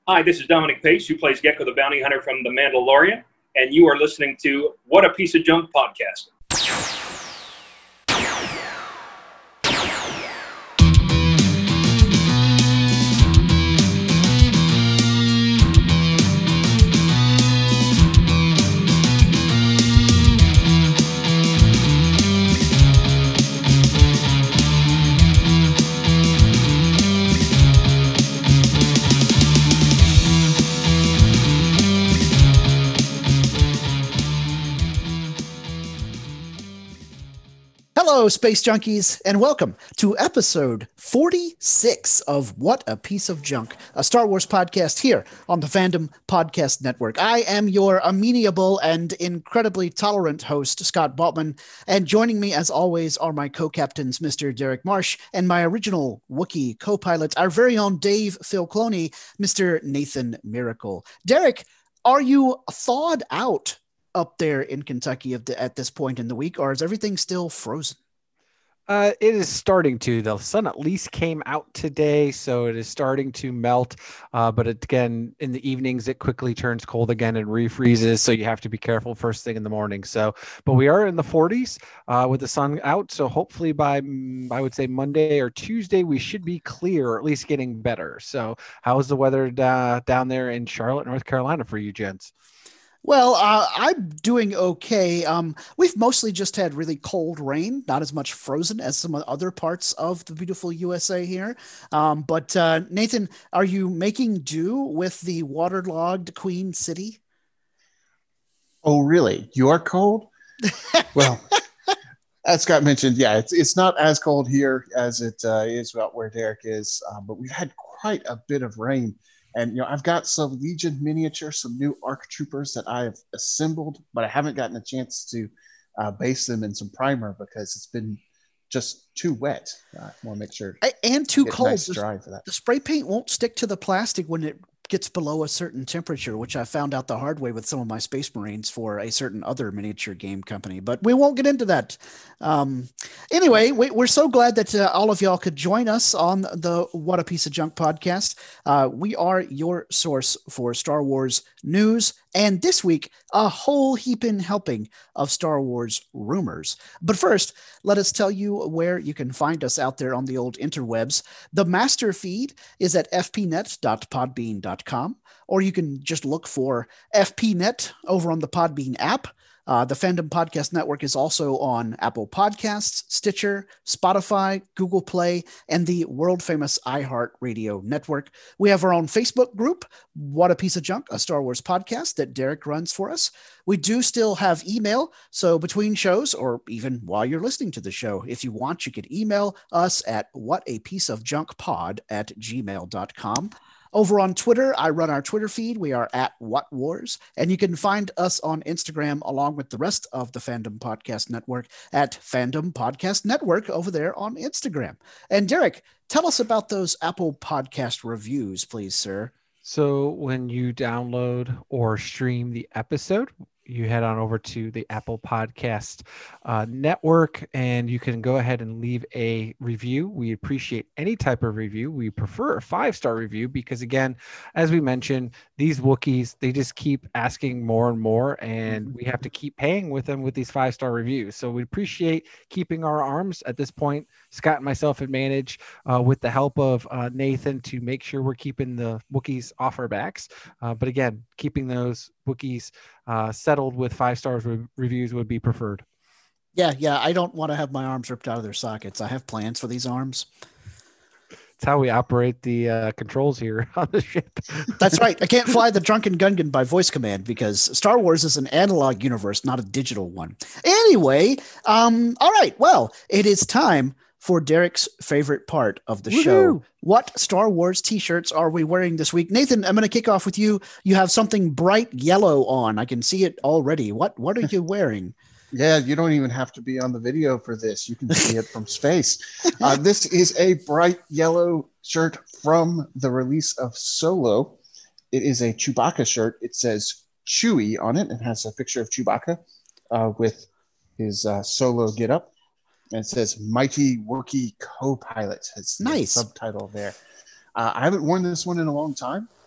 Hi, this is Dominic Pace, who plays Gecko the Bounty Hunter from The Mandalorian, and you are listening to What a Piece of Junk podcast. Hello, Space Junkies, and welcome to episode 46 of What a Piece of Junk, a Star Wars podcast here on the Fandom Podcast Network. I am your amenable and incredibly tolerant host, Scott Baltman, and joining me, as always, are my co-captains, Mr. Derek Marsh, and my original Wookiee co-pilot, our very own Dave Filcloni, Mr. Nathan Miracle. Derek, are you thawed out up there in Kentucky at this point in the week, or is everything still frozen? It is starting to. The sun at least came out today, so it is starting to melt. But again, in the evenings, it quickly turns cold again and refreezes, so you have to be careful first thing in the morning. But we are in the 40s with the sun out, so hopefully by, I would say, Monday or Tuesday, we should be clear, or at least getting better. So how's the weather down there in Charlotte, North Carolina for you gents? Well, I'm doing okay. We've mostly just had really cold rain, not as much frozen as some other parts of the beautiful USA here. But Nathan, are you making do with the waterlogged Queen City? Oh, really? You're cold? Well, as Scott mentioned, yeah, it's not as cold here as it is about where Derek is, but we've had quite a bit of rain. And, I've got some Legion miniatures, some new ARC troopers that I have assembled, but I haven't gotten a chance to base them in some primer because it's been just too wet. I want to make sure. And too cold. Nice dry for that. The spray paint won't stick to the plastic when it gets below a certain temperature, which I found out the hard way with some of my Space Marines for a certain other miniature game company, but we won't get into that. Anyway, we're so glad that all of y'all could join us on the What a Piece of Junk podcast. We are your source for Star Wars news, and this week, a whole heaping helping of Star Wars rumors. But first, let us tell you where you can find us out there on the old interwebs. The master feed is at fpnet.podbean.com, or you can just look for FPNet over on the Podbean app. The Fandom Podcast Network is also on Apple Podcasts, Stitcher, Spotify, Google Play, and the world-famous iHeartRadio network. We have our own Facebook group, What a Piece of Junk, a Star Wars podcast that Derek runs for us. We do still have email, so between shows, or even while you're listening to the show, if you want, you could email us at whatapieceofjunkpod@gmail.com. Over on Twitter, I run our Twitter feed. We are at What Wars, and you can find us on Instagram along with the rest of the Fandom Podcast Network at Fandom Podcast Network over there on Instagram. And Derek, tell us about those Apple Podcast reviews, please, sir. So when you download or stream the episode, you head on over to the Apple Podcast Network, and you can go ahead and leave a review. We appreciate any type of review. We prefer a 5-star review because, again, as we mentioned, these Wookiees, they just keep asking more and more, and we have to keep paying with them with these 5-star reviews. So we appreciate keeping our arms at this point. Scott and myself have managed with the help of Nathan to make sure we're keeping the Wookiees off our backs. But again, keeping those Wookiees settled with 5-star reviews would be preferred. Yeah. I don't want to have my arms ripped out of their sockets. I have plans for these arms. It's how we operate the controls here on the ship. That's right. I can't fly the Drunken Gungan by voice command because Star Wars is an analog universe, not a digital one. Anyway, all right. Well, it is time for Derek's favorite part of the show. What Star Wars t-shirts are we wearing this week? Nathan, I'm going to kick off with you. You have something bright yellow on. I can see it already. What are you wearing? Yeah, you don't even have to be on the video for this. You can see it from space. This is a bright yellow shirt from the release of Solo. It is a Chewbacca shirt. It says Chewie on it and has a picture of Chewbacca with his Solo getup. And it says Mighty Wookiee Co-Pilot. It's the nice subtitle there. I haven't worn this one in a long time.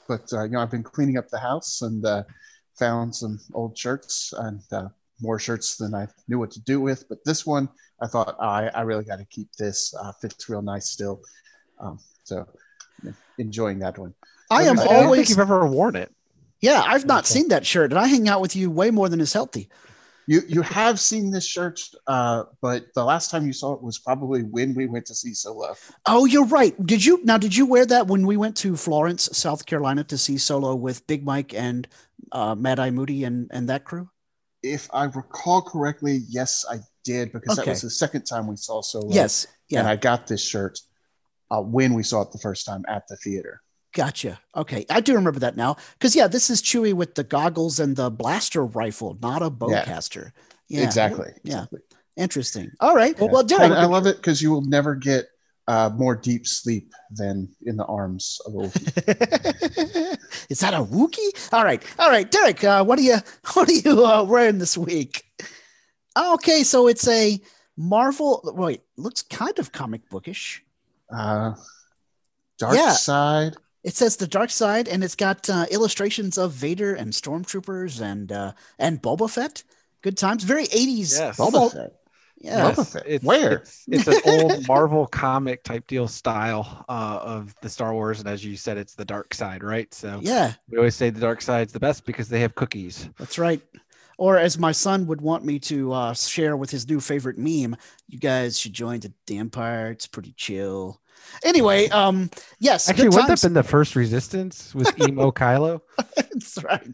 but I've been cleaning up the house and found some old shirts and more shirts than I knew what to do with. But this one, I thought I really got to keep this. Fits real nice still. So enjoying that one. I am I don't think always. you've ever worn it. Yeah, I've not seen that shirt, and I hang out with you way more than is healthy. You have seen this shirt, but the last time you saw it was probably when we went to see Solo. Oh, you're right. Did you wear that when we went to Florence, South Carolina to see Solo with Big Mike and Mad Eye Moody and that crew? If I recall correctly, yes, I did, because that was the second time we saw Solo. Yes. Yeah. And I got this shirt when we saw it the first time at the theater. Gotcha. Okay. I do remember that now. Because, this is Chewie with the goggles and the blaster rifle, not a bowcaster. Yeah. Exactly. Yeah. Interesting. All right. Yeah. Well, Derek. I love it because you will never get more deep sleep than in the arms of a Wookiee. Is that a Wookiee? All right. Derek, what are you wearing this week? Okay. So it's a Marvel. Wait, looks kind of comic bookish. Dark Side. It says the Dark Side, and it's got illustrations of Vader and Stormtroopers and Boba Fett. Good times. Very 80s. Yes. Boba Fett. Yeah. Boba Fett. Where? It's an old Marvel comic type deal style of the Star Wars. And as you said, it's the dark side, right? So yeah, we always say the dark side's the best because they have cookies. That's right. Or as my son would want me to share with his new favorite meme, you guys should join the Empire. It's pretty chill. Anyway, yes. Actually, wouldn't that have been the first Resistance with Emo Kylo? That's right.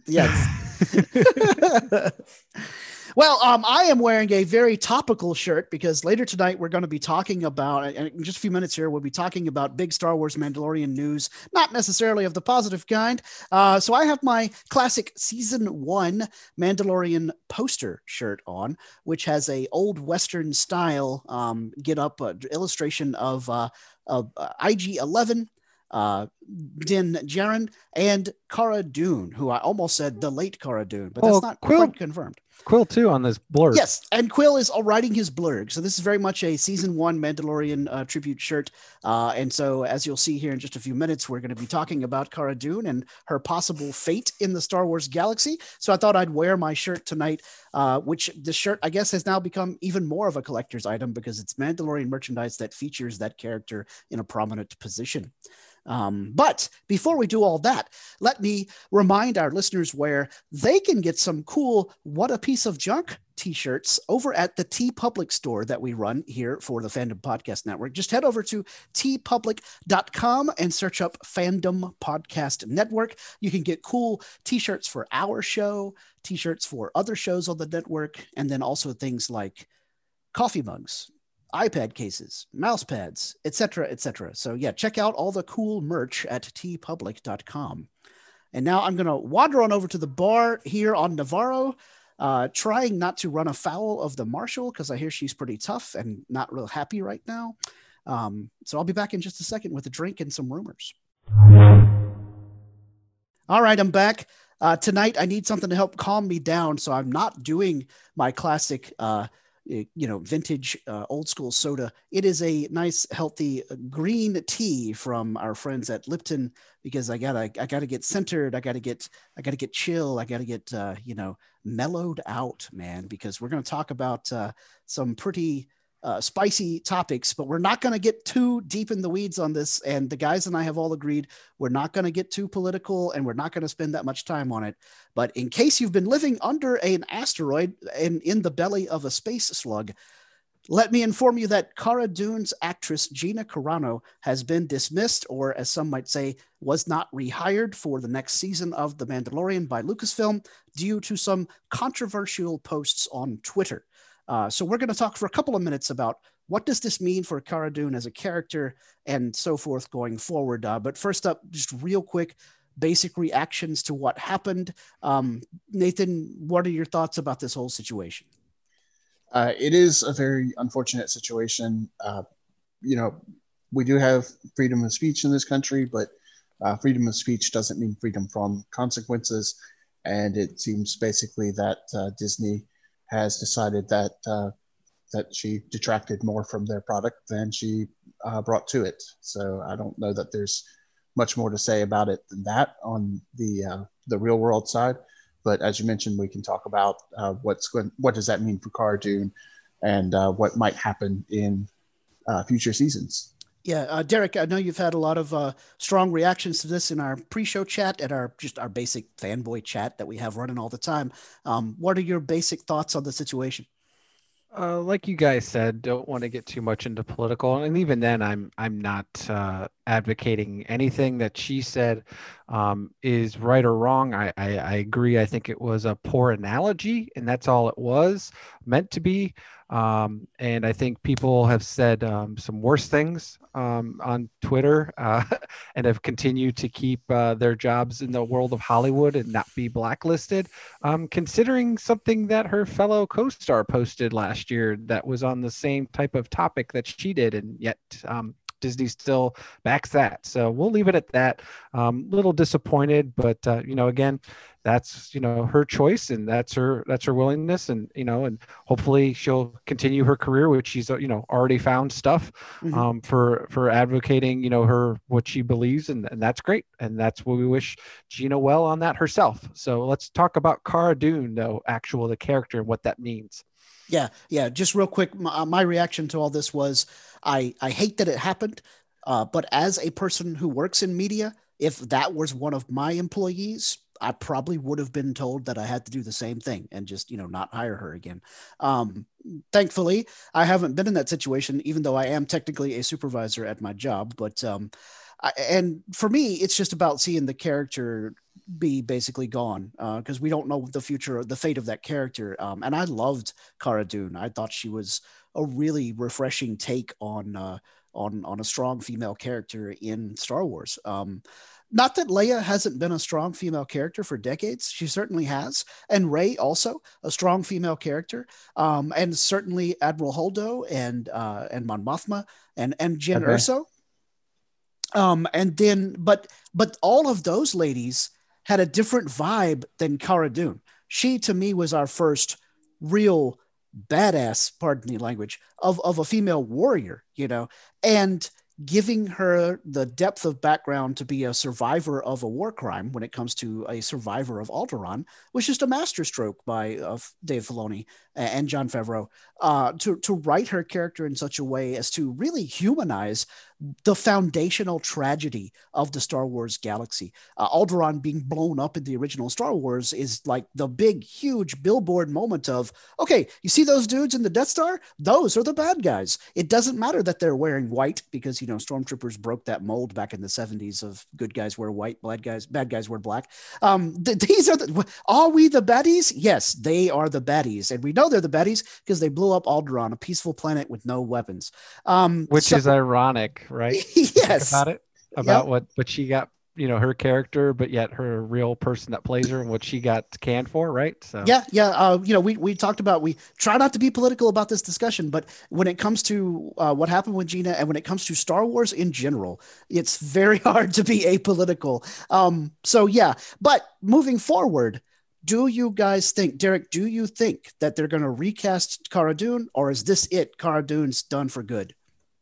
Yes. Well, I am wearing a very topical shirt because later tonight we're going to be talking about, and in just a few minutes here, we'll be talking about big Star Wars Mandalorian news, not necessarily of the positive kind. So I have my classic season 1 Mandalorian poster shirt on, which has a old Western style illustration of IG-11, Din Djarin, and Cara Dune, who I almost said the late Cara Dune, but that's not quite confirmed. Quill too on this blurg. Yes, and Quill is writing his blurg. So this is very much a season 1 Mandalorian tribute shirt. And so as you'll see here in just a few minutes, we're going to be talking about Cara Dune and her possible fate in the Star Wars galaxy. So I thought I'd wear my shirt tonight, which the shirt, I guess, has now become even more of a collector's item because it's Mandalorian merchandise that features that character in a prominent position. But before we do all that, let me remind our listeners where they can get some cool What a Piece of Junk t-shirts over at the TeePublic store that we run here for the Fandom Podcast Network. Just head over to teepublic.com and search up Fandom Podcast Network. You can get cool t-shirts for our show, t-shirts for other shows on the network, and then also things like coffee mugs, iPad cases, mouse pads, etc., etc. So yeah, check out all the cool merch at teepublic.com. And now I'm going to wander on over to the bar here on Navarro, trying not to run afoul of the Marshal because I hear she's pretty tough and not real happy right now. So I'll be back in just a second with a drink and some rumors. All right, I'm back. Tonight I need something to help calm me down, so I'm not doing my classic vintage old school soda. It is a nice healthy green tea from our friends at Lipton because I gotta get centered. I gotta get chill. I gotta get mellowed out, man, because we're going to talk about some pretty spicy topics, but we're not going to get too deep in the weeds on this. And the guys and I have all agreed we're not going to get too political and we're not going to spend that much time on it. But in case you've been living under an asteroid and in the belly of a space slug, let me inform you that Cara Dune's actress Gina Carano has been dismissed, or as some might say, was not rehired for the next season of The Mandalorian by Lucasfilm due to some controversial posts on Twitter. So we're going to talk for a couple of minutes about what does this mean for Cara Dune as a character and so forth going forward. But first up, just real quick, basic reactions to what happened. Nathan, what are your thoughts about this whole situation? It is a very unfortunate situation. We do have freedom of speech in this country, but freedom of speech doesn't mean freedom from consequences. And it seems basically that Disney has decided that she detracted more from their product than she brought to it. So I don't know that there's much more to say about it than that on the real world side. But as you mentioned, we can talk about what does that mean for Cara Dune, and what might happen in future seasons. Yeah, Derek, I know you've had a lot of strong reactions to this in our pre-show chat and our basic fanboy chat that we have running all the time. What are your basic thoughts on the situation? Like you guys said, don't want to get too much into political, and even then, I'm not advocating anything that she said is right or wrong. I agree. I think it was a poor analogy, and that's all it was meant to be. And I think people have said some worse things on Twitter and have continued to keep their jobs in the world of Hollywood and not be blacklisted. Considering something that her fellow co-star posted last year that was on the same type of topic that she did, and yet Disney still backs that. So we'll leave it at that. Little disappointed, but again, that's her choice, and that's her willingness, and and hopefully she'll continue her career, which she's already found stuff for advocating her what she believes, and that's great, and that's what we wish Gina well on that herself. So let's talk about Cara Dune, though, the character and what that means. Yeah. Just real quick, my reaction to all this was I hate that it happened, but as a person who works in media, if that was one of my employees, I probably would have been told that I had to do the same thing and just, not hire her again. Thankfully, I haven't been in that situation, even though I am technically a supervisor at my job. But and for me, it's just about seeing the character be basically gone because we don't know the future, the fate of that character. And I loved Cara Dune. I thought she was a really refreshing take on a strong female character in Star Wars. Not that Leia hasn't been a strong female character for decades. She certainly has. And Rey also a strong female character. And certainly Admiral Holdo and Mon Mothma and Jyn Erso. And then, but all of those ladies had a different vibe than Cara Dune. She, to me, was our first real badass, pardon the language, of a female warrior, and giving her the depth of background to be a survivor of a war crime when it comes to a survivor of Alderaan was just a masterstroke by Dave Filoni and Jon Favreau to write her character in such a way as to really humanize the foundational tragedy of the Star Wars galaxy. Alderaan being blown up in the original Star Wars is like the big, huge billboard moment of, okay, you see those dudes in the Death Star? Those are the bad guys. It doesn't matter that they're wearing white because, stormtroopers broke that mold back in the 70s of good guys wear white, bad guys wear black. These are we the baddies? Yes, they are the baddies. And we know they're the baddies because they blew up Alderaan, a peaceful planet with no weapons. Which is ironic, right? Yes. About what she got, her character, but yet her real person that plays her and what she got canned for, right? So we talked about, we try not to be political about this discussion, but when it comes to what happened with Gina and when it comes to Star Wars in general, it's very hard to be apolitical. But moving forward, do you guys think, Derek, do you think that they're going to recast Cara Dune, or is this it? Cara Dune's done for good?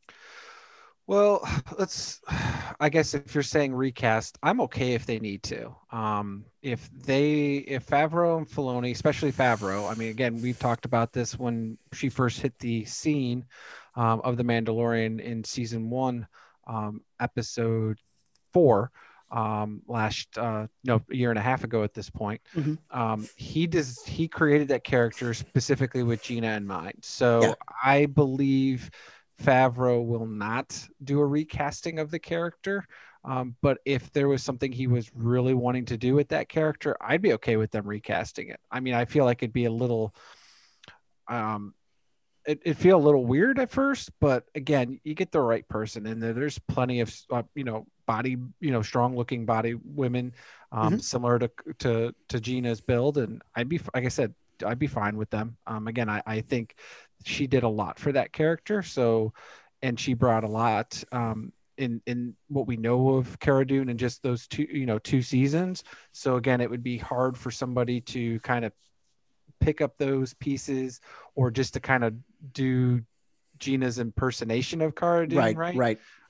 Well, I guess if you're saying recast, I'm okay if they need to. If Favreau and Filoni, especially Favreau, I mean, again, we've talked about this when she first hit the scene of The Mandalorian in season 1, episode 4, a year and a half ago at this point. He created that character specifically with Gina in mind. So I believe Favreau will not do a recasting of the character. But if there was something he was really wanting to do with that character, I'd be okay with them recasting it. I mean, I feel like it'd be a little, it'd feel a little weird at first, but again, you get the right person, and there's plenty of, body, strong looking body women, similar to Gina's build. And like I said, I'd be fine with them. Again, I think she did a lot for that character. So, and she brought a lot in what we know of Cara Dune in just those two seasons. So again, it would be hard for somebody to kind of pick up those pieces or just to kind of do Gina's impersonation of Cara Dune. Right.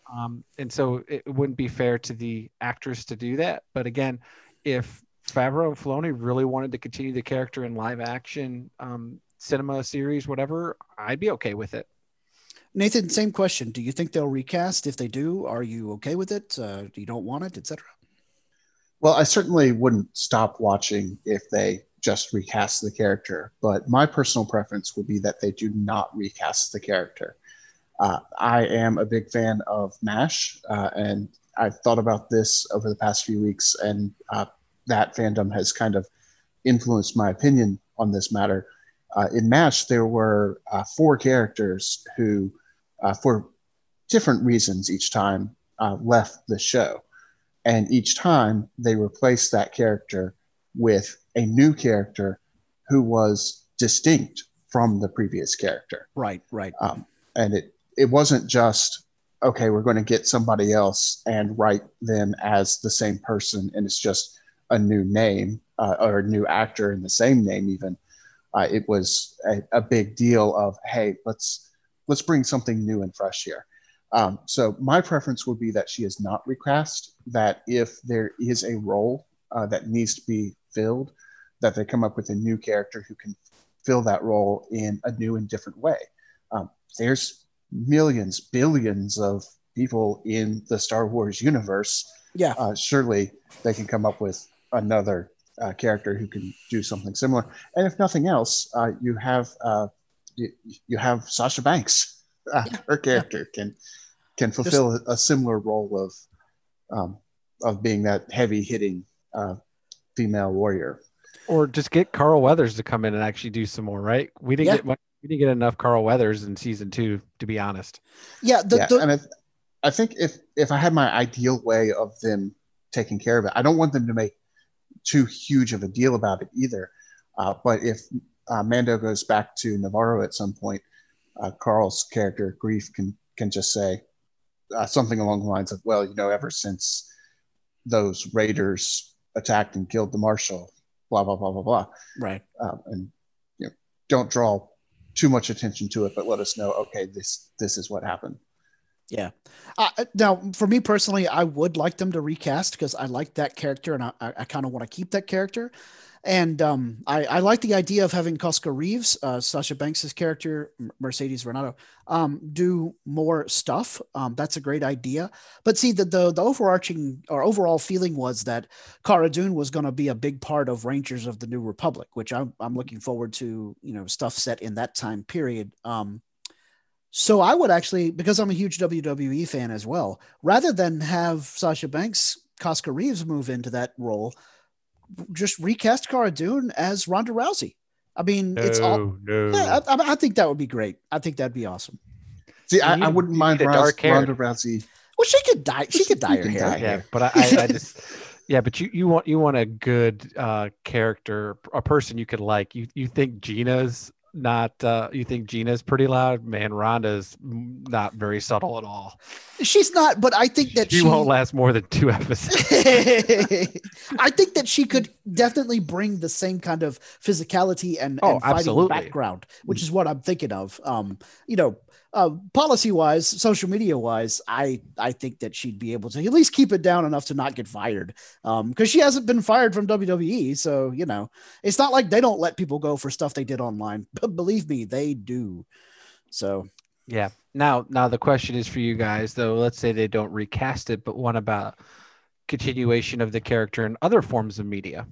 And so it wouldn't be fair to the actress to do that. But again, if Favreau and Filoni really wanted to continue the character in live action, cinema series, whatever, I'd be okay with it. Nathan, same question. Do you think they'll recast? If they do, are you okay with it? You don't want it, etc.? Well, I certainly wouldn't stop watching if they just recast the character, but my personal preference would be that they do not recast the character. I am a big fan of MASH, and I've thought about this over the past few weeks, and that fandom has kind of influenced my opinion on this matter. In MASH, there were 4 characters who, for different reasons each time, left the show. And each time they replaced that character with a new character who was distinct from the previous character. Right. And it wasn't just, okay, we're going to get somebody else and write them as the same person, and it's just a new name or a new actor in the same name even. It was a big deal of, hey, let's bring something new and fresh here. So my preference would be that she is not recast, that if there is a role that needs to be filled, that they come up with a new character who can fill that role in a new and different way. There's millions, billions of people in the Star Wars universe. Yeah. Surely they can come up with another character who can do something similar. And if nothing else, you have Sasha Banks. Her character can fulfill a similar role of being that heavy hitting female warrior. Or just get Carl Weathers to come in and actually do some more, right? We didn't get enough Carl Weathers in season 2, to be honest. Yeah. And I think if I had my ideal way of them taking care of it, I don't want them to make too huge of a deal about it either. But if Mando goes back to Navarro at some point, Carl's character Grief can just say something along the lines of, well, ever since those raiders attacked and killed the marshal, blah blah blah blah blah. Right. And don't draw too much attention to it, but let us know, okay, this is what happened. Yeah. Now, for me personally, I would like them to recast because I like that character and I kind of want to keep that character. And I like the idea of having Cosca Reeves, Sasha Banks' character, Mercedes Renato, do more stuff. That's a great idea. But see, the overarching or overall feeling was that Cara Dune was going to be a big part of Rangers of the New Republic, which I'm looking forward to, stuff set in that time period. So I would actually, because I'm a huge WWE fan as well, rather than have Sasha Banks, Cosca Reeves move into that role, just recast Cara Dune as Ronda Rousey. I mean, Yeah, I think that would be great. I think that'd be awesome. See, I wouldn't mind Ronda Rousey. Well, she could dye her hair. Yeah, but I just, but you want a good character, a person you could like. You think Gina's not you think Gina's pretty loud? Man, Rhonda's not very subtle at all. She's not, but I think that she won't last more than 2 episodes. I think that she could definitely bring the same kind of physicality and fighting absolutely. background, which is what I'm thinking of. Policy wise, social media wise, I think that she'd be able to at least keep it down enough to not get fired. Because she hasn't been fired from WWE. So, it's not like they don't let people go for stuff they did online, but believe me, they do. So, yeah. Now the question is for you guys, though. Let's say they don't recast it, but what about continuation of the character in other forms of media?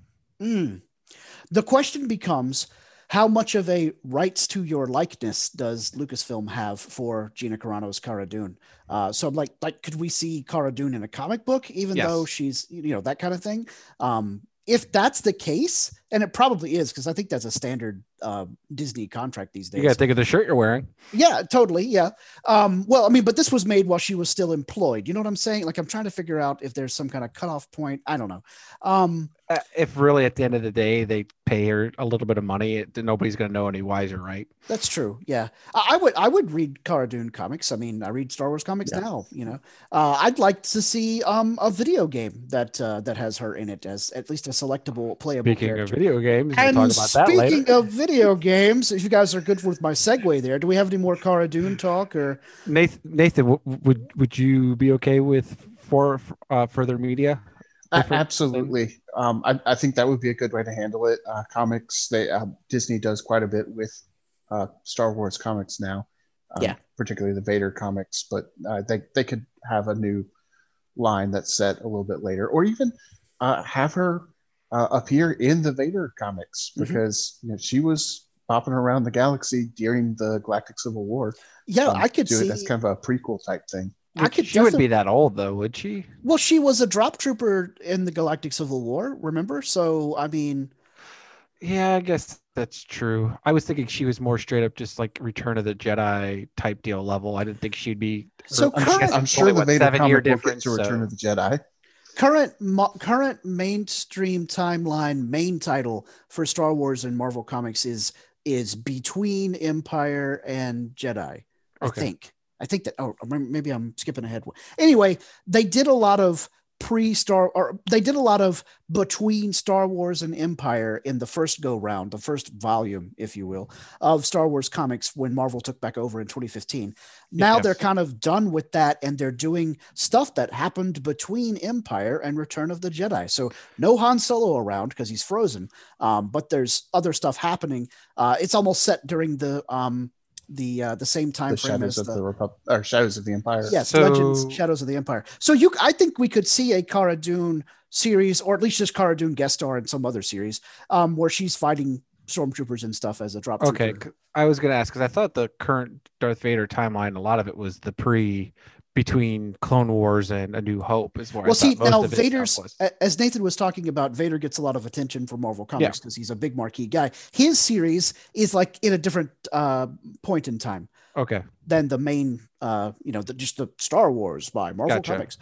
The question becomes, how much of a rights to your likeness does Lucasfilm have for Gina Carano's Cara Dune? So like, could we see Cara Dune in a comic book, even though she's, that kind of thing? If that's the case, and it probably is, because I think that's a standard Disney contract these days. You got to think of the shirt you're wearing. Yeah, totally. Yeah. Well, I mean, but this was made while she was still employed. You know what I'm saying? Like, I'm trying to figure out if there's some kind of cutoff point. I don't know. If really at the end of the day they pay her a little bit of money, nobody's going to know any wiser, right? That's true. Yeah, I would read Cara Dune comics. I mean, I read Star Wars comics now. I'd like to see a video game that has her in it as at least a selectable, playable character. Speaking of video games. We'll And talk about that later. speaking of video games, if you guys are good with my segue there, do we have any more Cara Dune talk? Or Nathan, would you be okay with further media? Absolutely. I think that would be a good way to handle it. Comics, Disney does quite a bit with Star Wars comics now, particularly the Vader comics, but they could have a new line that's set a little bit later, or even have her appear in the Vader comics, because she was bopping around the galaxy during the Galactic Civil War. Yeah, I could do see it as kind of a prequel type thing. She wouldn't be that old, though, would she? Well, she was a drop trooper in the Galactic Civil War, remember? So, I mean... Yeah, I guess that's true. I was thinking she was more straight up just like Return of the Jedi type deal level. I didn't think she'd be... So I'm sure the Vader comic will get to Return of the Jedi. Current mainstream timeline main title for Star Wars and Marvel Comics is Between Empire and Jedi, I think. I think that, maybe I'm skipping ahead. Anyway, they did a lot of between Star Wars and Empire in the first go round, the first volume, if you will, of Star Wars comics when Marvel took back over in 2015. Now they're kind of done with that, and they're doing stuff that happened between Empire and Return of the Jedi. So no Han Solo around because he's frozen, but there's other stuff happening. It's almost set during the same time frame as the Republic, or Shadows of the Empire. Yes, Legends, Shadows of the Empire. So I think we could see a Cara Dune series, or at least just Cara Dune guest star in some other series, where she's fighting stormtroopers and stuff as a drop trooper. Okay, I was going to ask because I thought the current Darth Vader timeline, a lot of it was the between Clone Wars and A New Hope is where Vader's, as Nathan was talking about, Vader gets a lot of attention from Marvel Comics because he's a big marquee guy. His series is like in a different point in time. Okay. Than the main, just the Star Wars by Marvel Comics.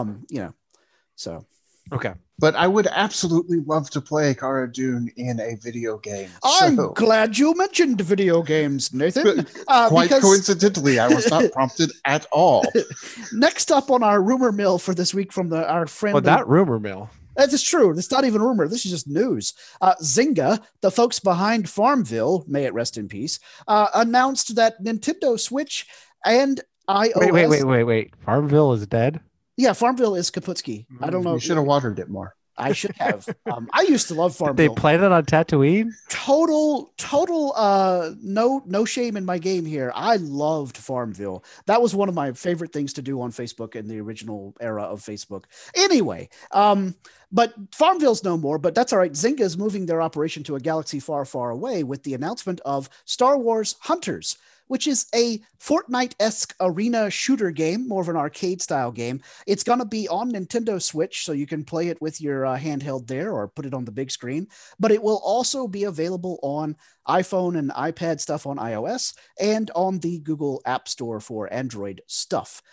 So. Okay. But I would absolutely love to play Cara Dune in a video game. I'm glad you mentioned video games, Nathan. Quite coincidentally, I was not prompted at all. Next up on our rumor mill for this week from our friend. Well, that rumor mill. That is true. It's not even rumor. This is just news. Zynga, the folks behind Farmville, may it rest in peace, announced that Nintendo Switch and iOS... Wait. Farmville is dead? Yeah, Farmville is Kaputsky. I don't know. You should have watered it more. I should have. I used to love Farmville. Did they play that on Tatooine? Total no shame in my game here. I loved Farmville. That was one of my favorite things to do on Facebook in the original era of Facebook. Anyway, but Farmville's no more, but that's all right. Zynga is moving their operation to a galaxy far, far away with the announcement of Star Wars Hunters, which is a Fortnite-esque arena shooter game, more of an arcade-style game. It's going to be on Nintendo Switch, so you can play it with your handheld there or put it on the big screen. But it will also be available on iPhone and iPad stuff on iOS and on the Google App Store for Android stuff.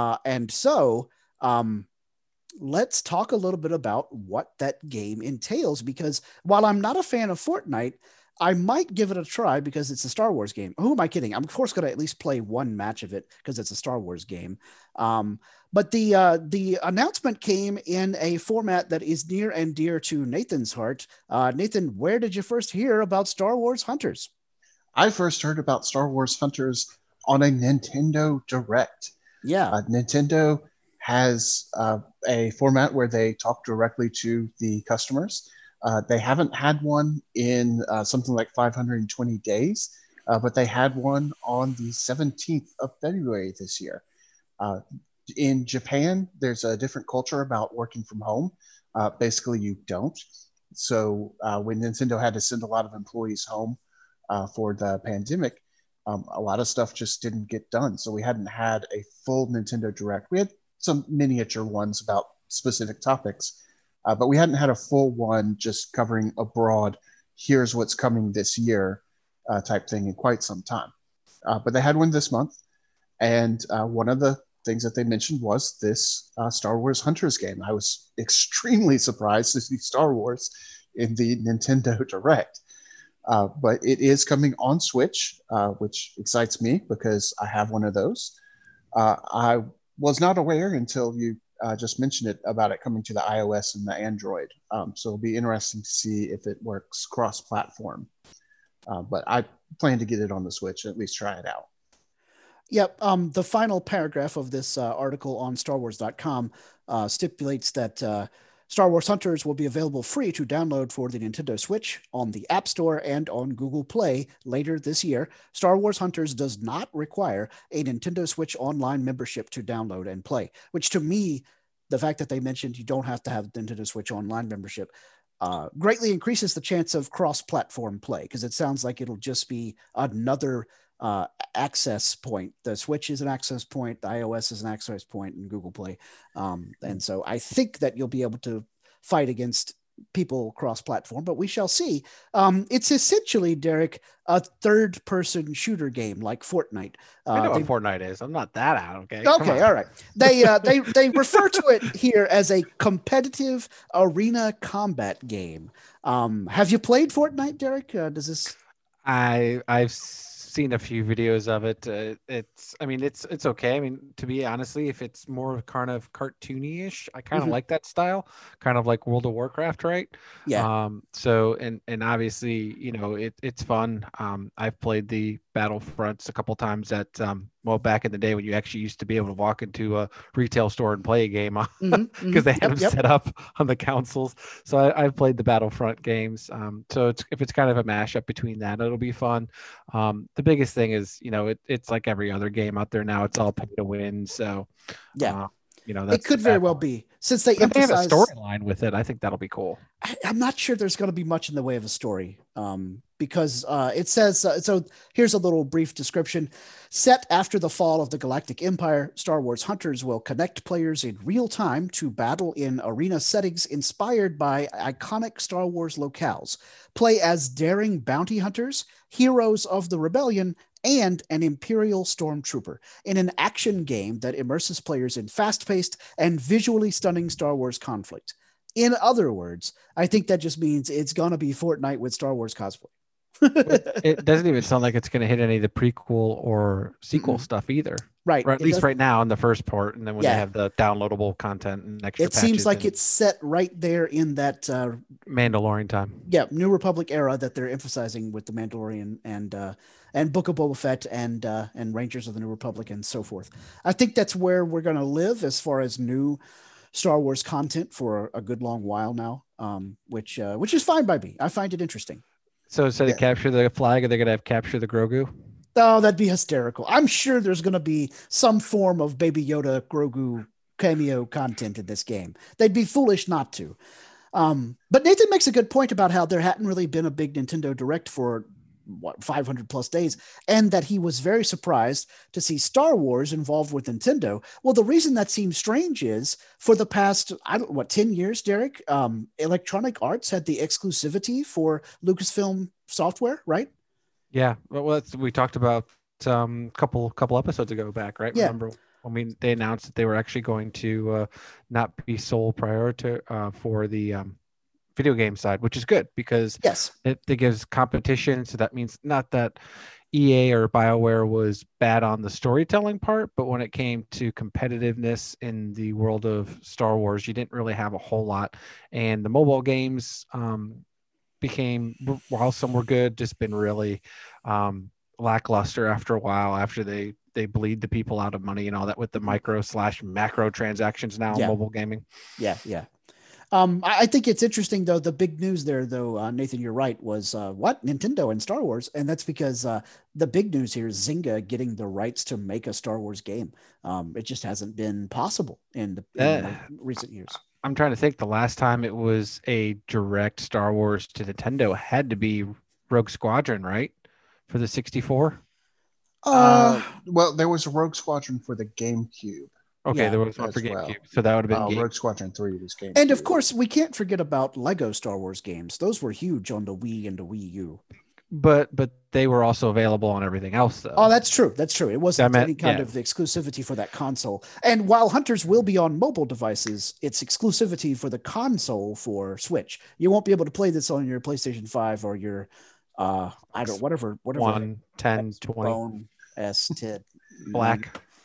Let's talk a little bit about what that game entails, because while I'm not a fan of Fortnite, I might give it a try because it's a Star Wars game. Who am I kidding? I'm of course going to at least play one match of it because it's a Star Wars game. But the announcement came in a format that is near and dear to Nathan's heart. Nathan, where did you first hear about Star Wars Hunters? I first heard about Star Wars Hunters on a Nintendo Direct. Yeah. Nintendo has a format where they talk directly to the customers. They haven't had one in something like 520 days, but they had one on the 17th of February this year. In Japan, there's a different culture about working from home. Basically, you don't. So when Nintendo had to send a lot of employees home for the pandemic, a lot of stuff just didn't get done. So we hadn't had a full Nintendo Direct. We had some miniature ones about specific topics. But we hadn't had a full one just covering a broad, here's what's coming this year type thing in quite some time. But they had one this month. And one of the things that they mentioned was this Star Wars Hunters game. I was extremely surprised to see Star Wars in the Nintendo Direct. But it is coming on Switch, which excites me because I have one of those. I was not aware until you just mentioned it about it coming to the iOS and the Android. So it'll be interesting to see if it works cross-platform. But I plan to get it on the Switch, at least try it out. Yep. The final paragraph of this article on StarWars.com stipulates that Star Wars Hunters will be available free to download for the Nintendo Switch on the App Store and on Google Play later this year. Star Wars Hunters does not require a Nintendo Switch Online membership to download and play, which to me, the fact that they mentioned you don't have to have Nintendo Switch Online membership greatly increases the chance of cross-platform play, because it sounds like it'll just be another access point. The Switch is an access point, the iOS is an access point, and Google Play. And so I think that you'll be able to fight against people cross-platform, but we shall see. It's essentially, Derek, a third-person shooter game like Fortnite. I know what Fortnite is. I'm not that out. Okay. Okay. All right. They refer to it here as a competitive arena combat game. Have you played Fortnite, Derek? Does this? I've seen a few videos of it. It's okay. I mean, to be honestly, if it's more kind of cartoony-ish, I kind of like that style, kind of like World of Warcraft, right? Yeah. So and obviously, it's fun. I've played the Battlefronts a couple times at back in the day when you actually used to be able to walk into a retail store and play a game because they have them set up on the consoles. So I've played the Battlefront games. So if it's kind of a mashup between that, it'll be fun. The biggest thing is, it's like every other game out there now. It's all pay to win. So yeah. That's it could very well be, since they have a emphasize storyline with it. I think that'll be cool. I'm not sure there's going to be much in the way of a story, because it says, so here's a little brief description. Set after the fall of the Galactic Empire, Star Wars Hunters will connect players in real time to battle in arena settings inspired by iconic Star Wars locales. Play as daring bounty hunters, heroes of the rebellion, and an Imperial stormtrooper in an action game that immerses players in fast-paced and visually stunning Star Wars conflict. In other words, I think that just means it's going to be Fortnite with Star Wars cosplay. It doesn't even sound like it's going to hit any of the prequel or sequel stuff either. Right. Or at least right now in the first part. And then when they have the downloadable content and extra it seems like it's set right there in that Mandalorian time. Yeah. New Republic era that they're emphasizing with the Mandalorian and Book of Boba Fett and Rangers of the New Republic and so forth. I think that's where we're going to live as far as new Star Wars content for a good long while now, which is fine by me. I find it interesting. So instead of capture the flag, are they going to have capture the Grogu? Oh, that'd be hysterical. I'm sure there's going to be some form of Baby Yoda Grogu cameo content in this game. They'd be foolish not to. But Nathan makes a good point about how there hadn't really been a big Nintendo Direct for 500 plus days, and that he was very surprised to see Star Wars involved with Nintendo. Well, the reason that seems strange is for the past 10 years, Derek, Electronic Arts had the exclusivity for Lucasfilm software, right? Yeah, well, we talked about couple episodes ago back, right? Yeah. Remember when they announced that they were actually going to not be sole priority for the video game side, which is good because it gives competition. So that means not that EA or BioWare was bad on the storytelling part, but when it came to competitiveness in the world of Star Wars, you didn't really have a whole lot. And the mobile games became, while some were good, just been really lackluster after a while, after they bleed the people out of money and all that with the micro/macro transactions now in mobile gaming. Yeah. I think it's interesting, though. The big news there, though, Nathan, you're right, was Nintendo and Star Wars. And that's because the big news here is Zynga getting the rights to make a Star Wars game. It just hasn't been possible in recent years. I'm trying to think. The last time it was a direct Star Wars to Nintendo had to be Rogue Squadron, right? For the 64? Well, there was a Rogue Squadron for the GameCube. Okay, there was one for GameCube. So that would have been Rogue Squadron 3 was GameCube. And of course, we can't forget about Lego Star Wars games. Those were huge on the Wii and the Wii U. But they were also available on everything else, though. Oh, that's true. It wasn't any kind of exclusivity for that console. And while Hunters will be on mobile devices, it's exclusivity for the console for Switch. You won't be able to play this on your PlayStation 5 or your whatever 1, 10, 20 Bone S10 Black.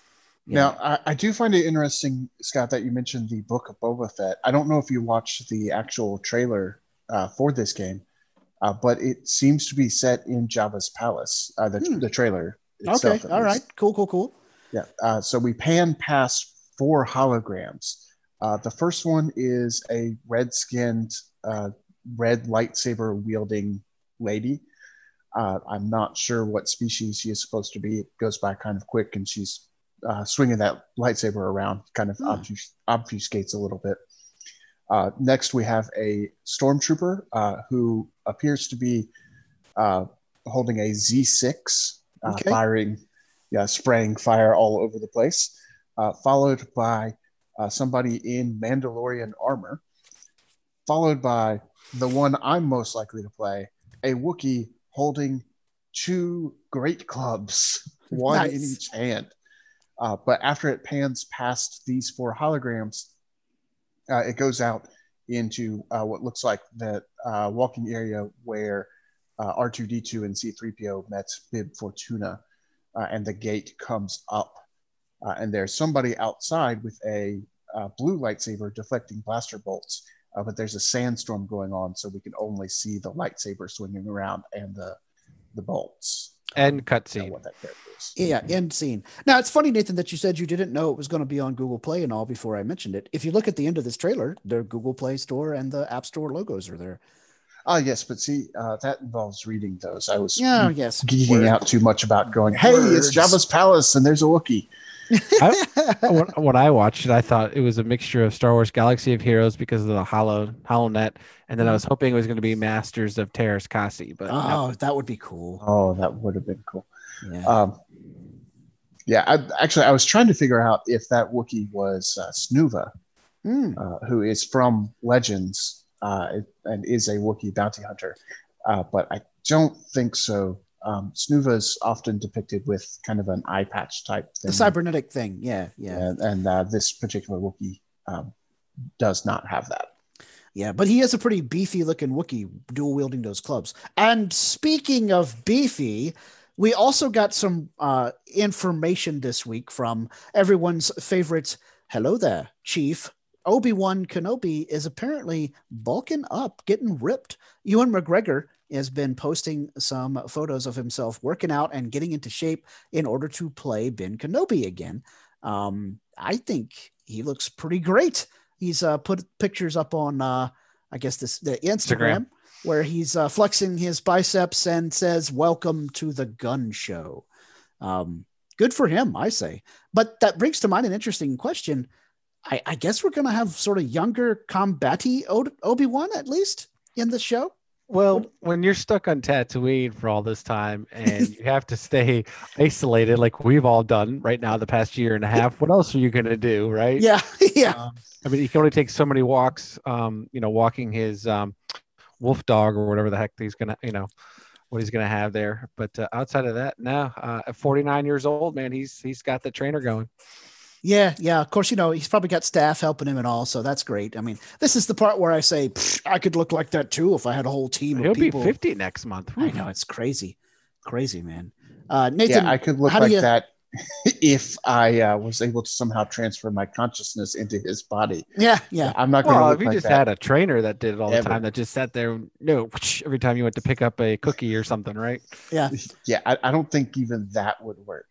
Now, I do find it interesting, Scott, that you mentioned the Book of Boba Fett. I don't know if you watched the actual trailer for this game, but it seems to be set in Jabba's palace. The trailer itself. Okay, all right, cool. Yeah. So we pan past 4 holograms. The first one is a red-skinned, red lightsaber wielding lady. I'm not sure what species she is supposed to be. It goes by kind of quick, and she's swinging that lightsaber around, kind of obfuscates a little bit. Next, we have a stormtrooper who appears to be holding a Z6, firing, spraying fire all over the place, followed by somebody in Mandalorian armor, followed by the one I'm most likely to play, a Wookiee holding 2 great clubs, one in each hand. But after it pans past these 4 holograms, it goes out into what looks like the walking area where R2-D2 and C-3PO met Bib Fortuna, and the gate comes up. And there's somebody outside with a blue lightsaber deflecting blaster bolts, but there's a sandstorm going on, so we can only see the lightsaber swinging around and the bolts. End cutscene. What that character is. Yeah, end scene. Now, it's funny, Nathan, that you said you didn't know it was going to be on Google Play and all before I mentioned it. If you look at the end of this trailer, their Google Play Store and the App Store logos are there. Yes, but see, that involves reading those. I was geeking out too much about going, hey, it's Jabba's palace and there's a Wookiee. When I watched it, I thought it was a mixture of Star Wars Galaxy of Heroes because of the HoloNet, and then I was hoping it was going to be Masters of Terras Kasi. But that would be cool. Oh, that would have been cool. Yeah. I was trying to figure out if that Wookiee was Snuva, who is from Legends and is a Wookiee bounty hunter, but I don't think so. Snuva is often depicted with kind of an eye patch type thing. The cybernetic thing, yeah. And this particular Wookiee does not have that. Yeah, but he is a pretty beefy looking Wookiee dual wielding those clubs. And speaking of beefy, we also got some information this week from everyone's favorite, hello there, Chief. Obi-Wan Kenobi is apparently bulking up, getting ripped. Ewan McGregor has been posting some photos of himself working out and getting into shape in order to play Ben Kenobi again. I think he looks pretty great. He's put pictures up on, the Instagram, where he's flexing his biceps and says, "Welcome to the gun show." Good for him, I say. But that brings to mind an interesting question. I guess we're going to have sort of younger combat-y Obi-Wan, at least, in the show. Well, when you're stuck on Tatooine for all this time and you have to stay isolated like we've all done right now the past year and a half, what else are you going to do, right? Yeah. I mean, he can only take so many walks, walking his wolf dog or whatever the heck he's going to, what he's going to have there. But outside of that, now at 49 years old, man, he's got the trainer going. Yeah. Of course, he's probably got staff helping him and all, so that's great. I mean, this is the part where I say I could look like that too if I had a whole team of people. He'll be 50 next month. I know, it's crazy, man. Nathan, I could look like that if I was able to somehow transfer my consciousness into his body. Yeah. I'm not going to look if you like just that. had a trainer that did it all the time, that just sat there, every time you went to pick up a cookie or something, right? Yeah. I don't think even that would work.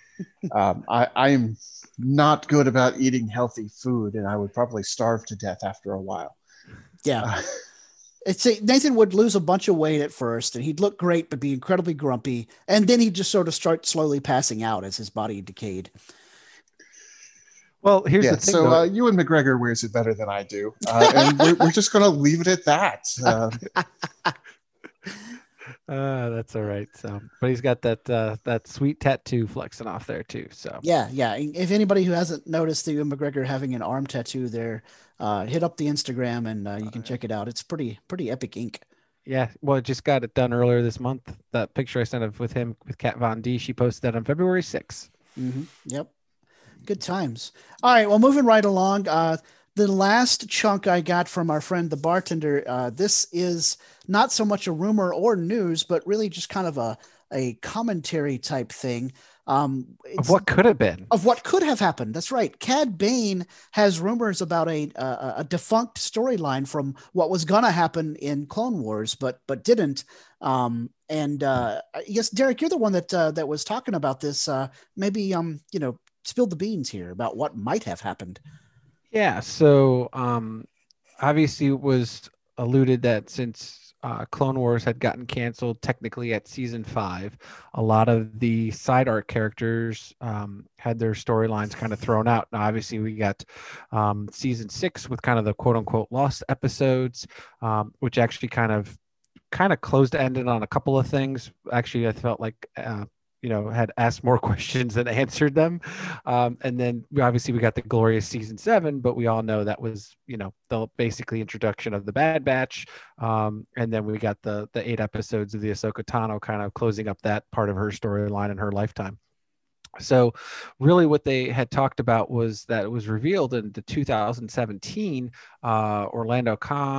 I'm not good about eating healthy food, and I would probably starve to death after a while. Yeah. Nathan would lose a bunch of weight at first, and he'd look great, but be incredibly grumpy. And then he'd just sort of start slowly passing out as his body decayed. Well, here's the thing. So Ewan McGregor wears it better than I do. And we're just going to leave it at that. That's all right. So, but he's got that sweet tattoo flexing off there too. So yeah. If anybody who hasn't noticed the Ewan McGregor having an arm tattoo there, hit up the Instagram and you can check it out. It's pretty epic ink. Yeah. Well, just got it done earlier this month. That picture I sent of with him with Kat Von D. She posted that on February 6th. Mm-hmm. Yep. Good times. All right. Well, moving right along. The last chunk I got from our friend, the bartender, this is not so much a rumor or news, but really just kind of a commentary type thing. Of what could have been. Of what could have happened. That's right. Cad Bane has rumors about a defunct storyline from what was going to happen in Clone Wars, but didn't. Yes, Derek, you're the one that was talking about this. Maybe spill the beans here about what might have happened. Yeah. So obviously it was alluded that since Clone Wars had gotten canceled technically at season 5, a lot of the side arc characters had their storylines kind of thrown out. Now, obviously, we got season 6 with kind of the quote unquote lost episodes, which actually kind of closed-ended on a couple of things. Actually, I felt like had asked more questions than answered them. And then we got the glorious season 7, but we all know that was, the basically introduction of the Bad Batch. And then we got the 8 episodes of the Ahsoka Tano kind of closing up that part of her storyline in her lifetime. So really what they had talked about was that it was revealed in the 2017 Orlando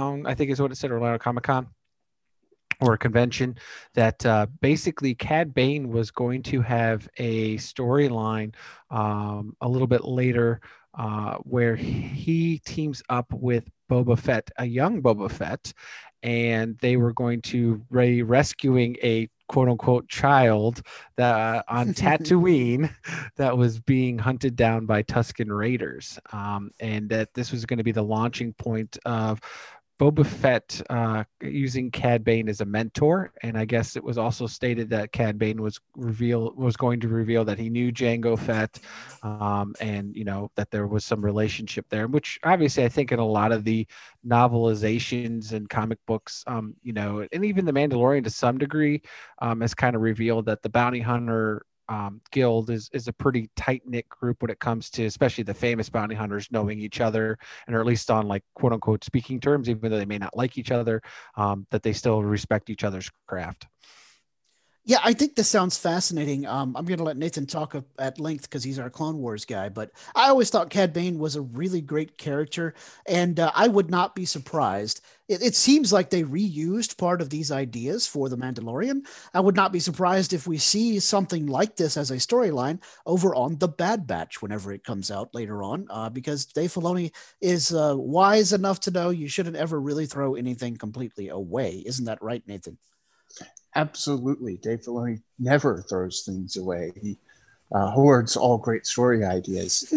Comic-Con or a convention that basically Cad Bane was going to have a storyline a little bit later where he teams up with Boba Fett, a young Boba Fett, and they were going to be rescuing a quote unquote child that on Tatooine that was being hunted down by Tusken Raiders. And that this was going to be the launching point of Boba Fett using Cad Bane as a mentor, and I guess it was also stated that Cad Bane was going to reveal that he knew Jango Fett, and that there was some relationship there, which obviously I think in a lot of the novelizations and comic books, and even the Mandalorian to some degree, has kind of revealed that the bounty hunter guild is a pretty tight-knit group when it comes to especially the famous bounty hunters knowing each other, and or at least on like quote unquote speaking terms, even though they may not like each other, that they still respect each other's craft. Yeah, I think this sounds fascinating. I'm going to let Nathan talk at length because he's our Clone Wars guy, but I always thought Cad Bane was a really great character, and I would not be surprised. It seems like they reused part of these ideas for The Mandalorian. I would not be surprised if we see something like this as a storyline over on The Bad Batch whenever it comes out later on, because Dave Filoni is wise enough to know you shouldn't ever really throw anything completely away. Isn't that right, Nathan? Absolutely. Dave Filoni never throws things away. He hoards all great story ideas.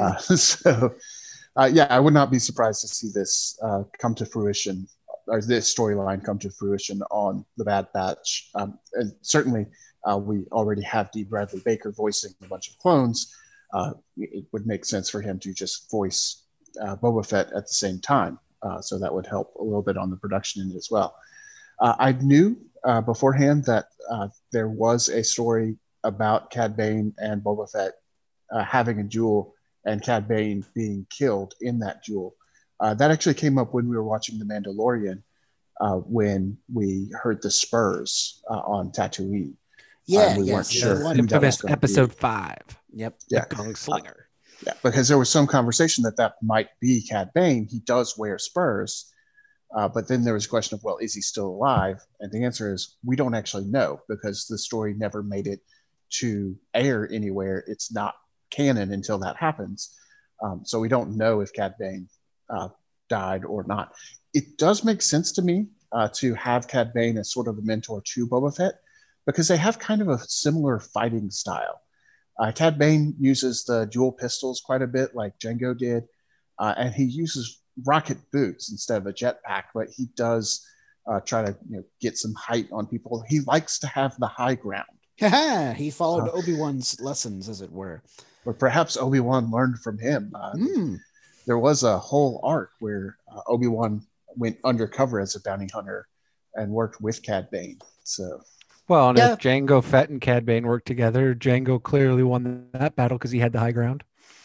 I would not be surprised to see this come to fruition, or this storyline come to fruition on The Bad Batch. And certainly, we already have D. Bradley Baker voicing a bunch of clones. It would make sense for him to just voice Boba Fett at the same time. So that would help a little bit on the production end as well. I knew beforehand that there was a story about Cad Bane and Boba Fett having a duel and Cad Bane being killed in that duel. That actually came up when we were watching The Mandalorian, when we heard the Spurs on Tatooine. Yeah, we weren't sure. Episode 5. Yep. Yeah. Gunslinger. Yeah, because there was some conversation that might be Cad Bane. He does wear spurs. But then there was a question of, well, is he still alive? And the answer is we don't actually know because the story never made it to air anywhere. It's not canon until that happens. So we don't know if Cad Bane died or not. It does make sense to me to have Cad Bane as sort of a mentor to Boba Fett because they have kind of a similar fighting style. Cad Bane uses the dual pistols quite a bit like Jango did, and he uses rocket boots instead of a jetpack, but he does try to get some height on people. He likes to have the high ground. He followed Obi-Wan's lessons, as it were. Or perhaps Obi-Wan learned from him. There was a whole arc where Obi-Wan went undercover as a bounty hunter and worked with Cad Bane. So, well, and if Jango Fett and Cad Bane worked together, Jango clearly won that battle because he had the high ground.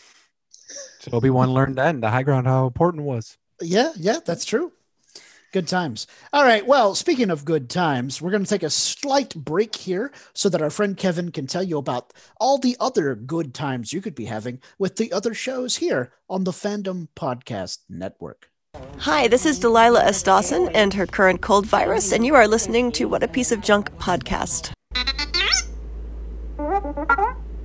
So Obi-Wan learned then the high ground, how important it was. Yeah, that's true. Good times. All right. Well, speaking of good times, we're going to take a slight break here so that our friend Kevin can tell you about all the other good times you could be having with the other shows here on the Fandom Podcast Network. Hi, this is Delilah S. Dawson and her current cold virus, and you are listening to What a Piece of Junk podcast.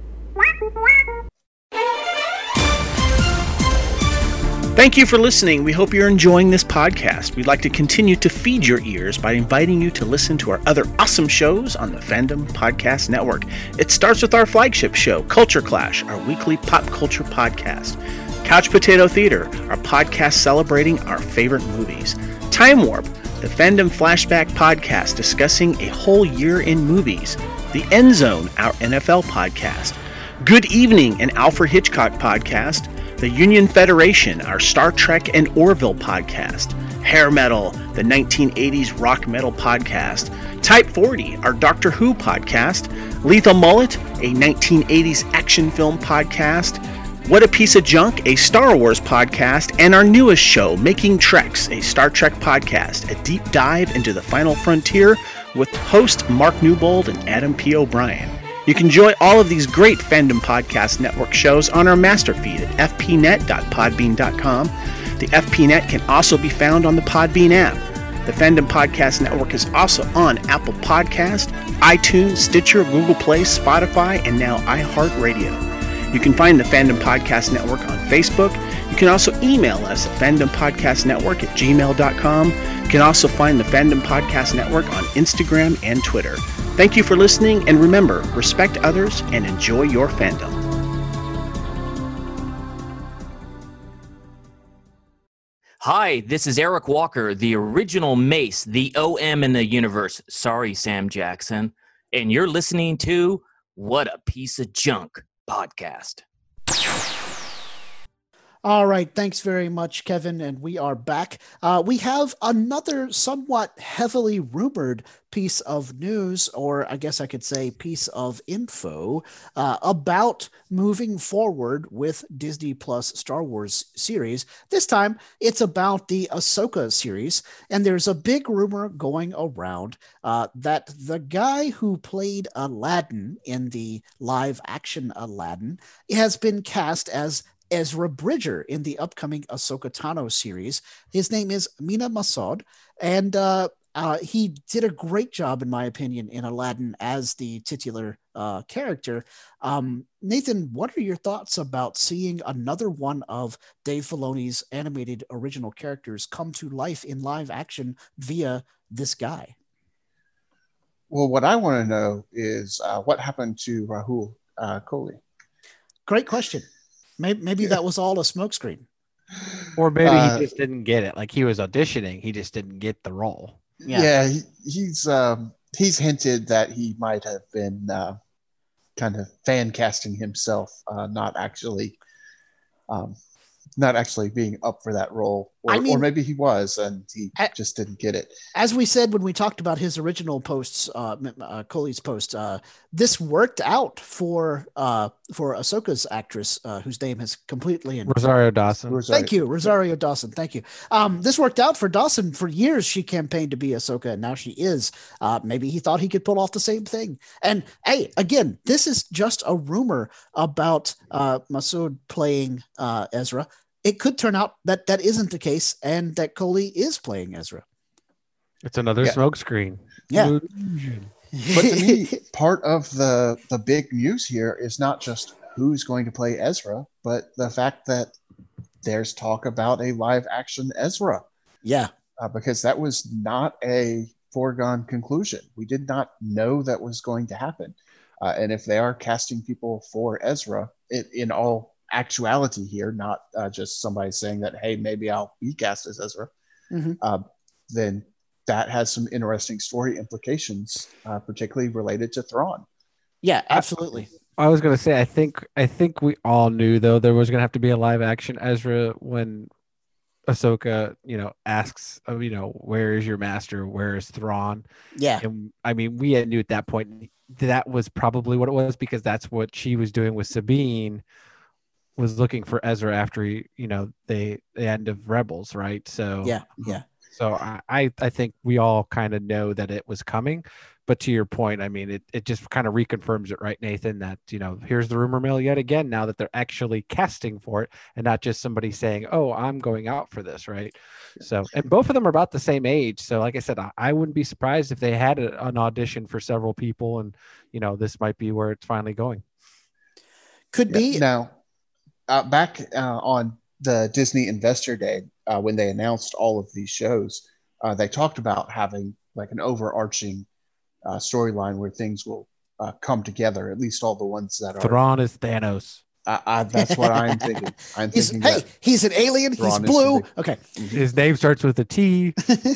Thank you for listening. We hope you're enjoying this podcast. We'd like to continue to feed your ears by inviting you to listen to our other awesome shows on the Fandom Podcast Network. It starts with our flagship show, Culture Clash, our weekly pop culture podcast. Couch Potato Theater, our podcast celebrating our favorite movies. Time Warp, the Fandom Flashback podcast discussing a whole year in movies. The End Zone, our NFL podcast. Good Evening, an Alfred Hitchcock podcast. The Union Federation, our Star Trek and Orville podcast. Hair Metal, the 1980s rock metal podcast. Type 40, our Doctor Who podcast. Lethal Mullet, a 1980s action film podcast. What a Piece of Junk, a Star Wars podcast. And our newest show, Making Treks, a Star Trek podcast. A deep dive into the final frontier with host Mark Newbold and Adam P. O'Brien. You can enjoy all of these great Fandom Podcast Network shows on our master feed at fpnet.podbean.com. The FPNet can also be found on the Podbean app. The Fandom Podcast Network is also on Apple Podcast, iTunes, Stitcher, Google Play, Spotify, and now iHeartRadio. You can find the Fandom Podcast Network on Facebook. You can also email us at fandompodcastnetwork@gmail.com. You can also find the Fandom Podcast Network on Instagram and Twitter. Thank you for listening, and remember, respect others and enjoy your fandom. Hi, this is Eric Walker, the original Mace, the OM in the universe. Sorry, Sam Jackson. And you're listening to What a Piece of Junk podcast. All right. Thanks very much, Kevin. And we are back. We have another somewhat heavily rumored piece of news, or I guess I could say piece of info about moving forward with Disney Plus Star Wars series. This time it's about the Ahsoka series. And there's a big rumor going around that the guy who played Aladdin in the live action Aladdin has been cast as Ezra Bridger in the upcoming Ahsoka Tano series. His name is Mina Massoud, and he did a great job, in my opinion, in Aladdin as the titular character. Nathan, what are your thoughts about seeing another one of Dave Filoni's animated original characters come to life in live action via this guy? Well, what I want to know is what happened to Rahul Kohli? Great question. Maybe that was all a smokescreen. Or maybe he just didn't get it. Like he was auditioning, he just didn't get the role. Yeah, he's hinted that he might have been kind of fan casting himself, not actually being up for that role, or maybe he was and he just didn't get it. As we said when we talked about his original posts, Kohli's post, this worked out for Ahsoka's actress, whose name has completely Rosario Dawson. Thank you, Rosario Dawson. Thank you. This worked out for Dawson. For years, she campaigned to be Ahsoka, and now she is. Maybe he thought he could pull off the same thing. And hey, again, this is just a rumor about Massoud playing Ezra. It could turn out that that isn't the case and that Kohli is playing Ezra. It's another smokescreen. Yeah. But to me, part of the big news here is not just who's going to play Ezra, but the fact that there's talk about a live action Ezra. Yeah. Because that was not a foregone conclusion. We did not know that was going to happen. And if they are casting people for Ezra, in all actuality here, not just somebody saying that, hey, maybe I'll be cast as Ezra, then that has some interesting story implications, particularly related to Thrawn. Yeah, absolutely. I was going to say, I think we all knew, though, there was going to have to be a live action Ezra when Ahsoka, asks, where is your master? Where is Thrawn? Yeah. And I mean, we knew at that point that was probably what it was, because that's what she was doing with Sabine, was looking for Ezra after the end of Rebels, right? So yeah. So I think we all kind of know that it was coming, but to your point, I mean, it just kind of reconfirms it, right, Nathan? That here's the rumor mill yet again. Now that they're actually casting for it, and not just somebody saying, "Oh, I'm going out for this," right? So, and both of them are about the same age. So, like I said, I wouldn't be surprised if they had an audition for several people, and this might be where it's finally going. Could be now. Back on the Disney Investor Day, when they announced all of these shows, they talked about having like an overarching storyline where things will come together. At least all the ones that are. Thrawn is Thanos. That's what I'm thinking. I'm thinking hey, he's an alien. He's Thrawn is blue. the Okay. His name starts with a T,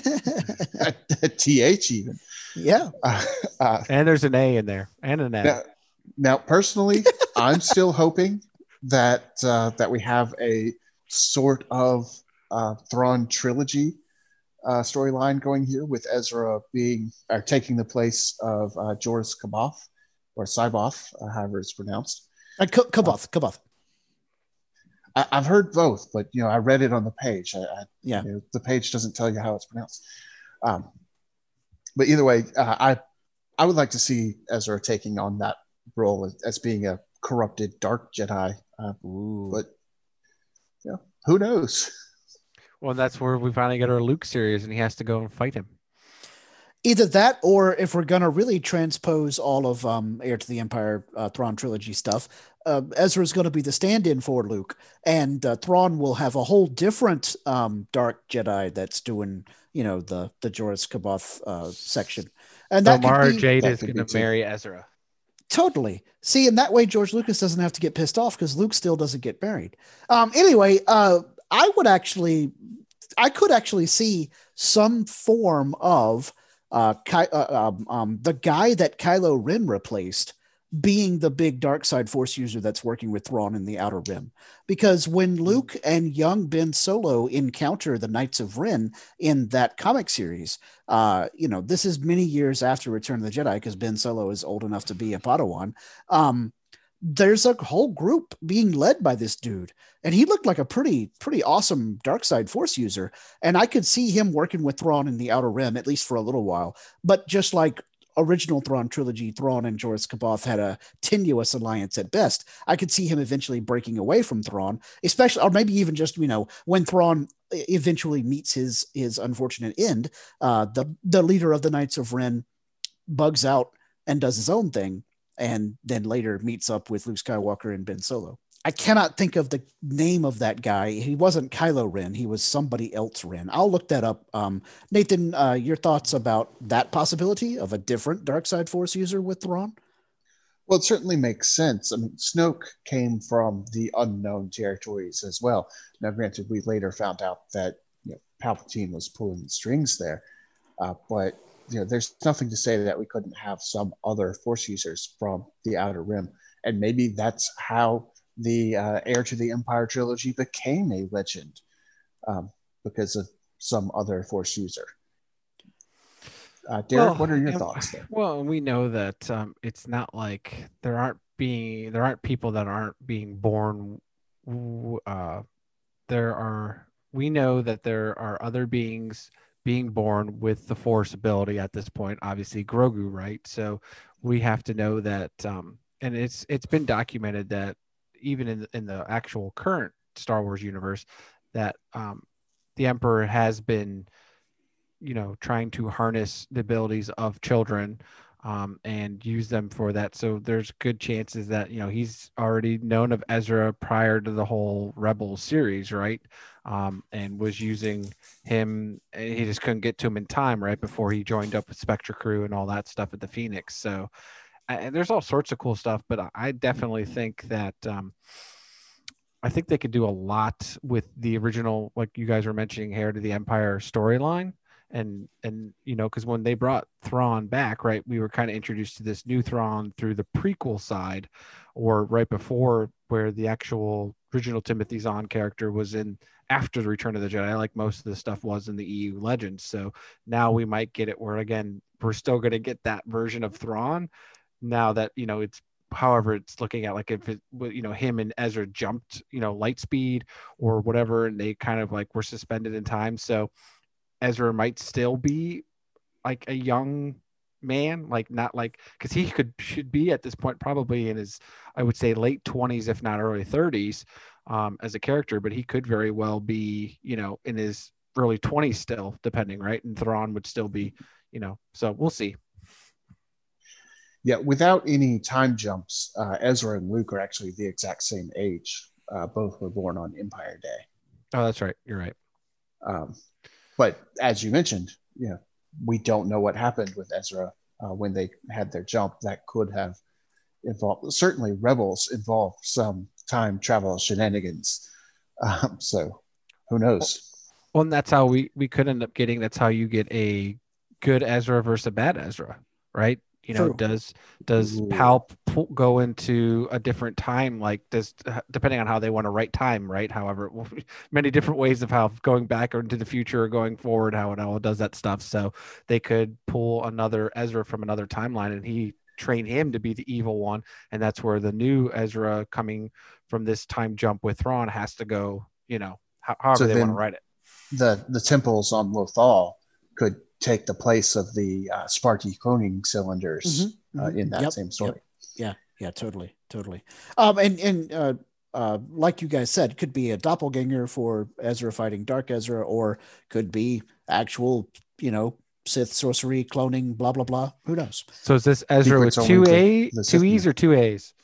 TH even. Yeah. and there's an A in there, and an N. Now, personally, I'm still hoping that that we have a sort of Thrawn trilogy storyline going here, with Ezra taking the place of Joruus C'baoth, or Cyboth, however it's pronounced. C'baoth. I've heard both, but I read it on the page. Yeah, the page doesn't tell you how it's pronounced. But either way, I would like to see Ezra taking on that role as being a corrupted dark Jedi. But who knows? Well, that's where we finally get our Luke series, and he has to go and fight him. Either that, or if we're gonna really transpose all of Heir to the Empire Thrawn trilogy stuff, Ezra's going to be the stand-in for Luke, and Thrawn will have a whole different dark Jedi that's doing the Joruus C'baoth section, and so Mara Jade is going to marry Ezra. Totally. See, in that way, George Lucas doesn't have to get pissed off because Luke still doesn't get married. Anyway, I could actually see some form of the guy that Kylo Ren replaced being the big dark side force user that's working with Thrawn in the Outer Rim. Because when Luke and young Ben Solo encounter the Knights of Ren in that comic series, this is many years after Return of the Jedi, because Ben Solo is old enough to be a Padawan. There's a whole group being led by this dude, and he looked like a pretty awesome dark side force user. And I could see him working with Thrawn in the Outer Rim, at least for a little while. But just like original Thrawn trilogy, Thrawn and Joruus C'baoth had a tenuous alliance at best. I could see him eventually breaking away from Thrawn, especially, or maybe even just, when Thrawn eventually meets his unfortunate end, the leader of the Knights of Ren bugs out and does his own thing, and then later meets up with Luke Skywalker and Ben Solo. I cannot think of the name of that guy. He wasn't Kylo Ren. He was somebody else Ren. I'll look that up. Nathan, your thoughts about that possibility of a different dark side force user with Thrawn? Well, it certainly makes sense. I mean, Snoke came from the unknown territories as well. Now, granted, we later found out that Palpatine was pulling the strings there, but there's nothing to say that we couldn't have some other force users from the Outer Rim, and maybe that's how the Heir to the Empire trilogy became a legend, because of some other force user. Derek, what are your thoughts there? Well, we know that it's not like there aren't people that aren't being born. We know that there are other beings being born with the Force ability at this point. Obviously, Grogu, right? So we have to know that, and it's been documented that even in the actual current Star Wars universe, that the Emperor has been, trying to harness the abilities of children and use them for that. So there's good chances that, he's already known of Ezra prior to the whole Rebels series, right? And was using him. He just couldn't get to him in time, right, before he joined up with Spectre Crew and all that stuff at the Phoenix. So and there's all sorts of cool stuff, but I definitely think that I think they could do a lot with the original, like you guys were mentioning, Heir to the Empire storyline. And because when they brought Thrawn back, right, we were kind of introduced to this new Thrawn through the prequel side, or right before, where the actual original Timothy Zahn character was in after the Return of the Jedi, like most of the stuff was in the EU Legends. So now we might get it where, again, we're still going to get that version of Thrawn. Now that, it's, however it's looking at, like if it, him and Ezra jumped, light speed or whatever, and they kind of like were suspended in time. So Ezra might still be like a young man, like not like, because he should be at this point probably in his, I would say, late 20s, if not early 30s, as a character, but he could very well be, in his early 20s still, depending, right? And Thrawn would still be, so we'll see. Yeah, without any time jumps, Ezra and Luke are actually the exact same age. Both were born on Empire Day. Oh, that's right. You're right. But as you mentioned, we don't know what happened with Ezra when they had their jump. That could have involved, certainly Rebels involved some time travel shenanigans. So who knows? Well, and that's how we could end up getting. That's how you get a good Ezra versus a bad Ezra, right? True. Does Ooh. Pal go into a different time? Like, depending on how they want to write time, right? However, many different ways of how going back or into the future or going forward, how it all does that stuff. So they could pull another Ezra from another timeline, and he train him to be the evil one, and that's where the new Ezra coming from this time jump with Thrawn has to go. However So they want to then write it. the temples on Lothal could take the place of the Sparky cloning cylinders in that same story. Yep. Yeah, totally. And like you guys said, could be a doppelganger for Ezra fighting Dark Ezra, or could be actual, Sith sorcery, cloning, blah blah blah. Who knows? So is this Ezra with Secrets two only to the two E's Sith. or two A's?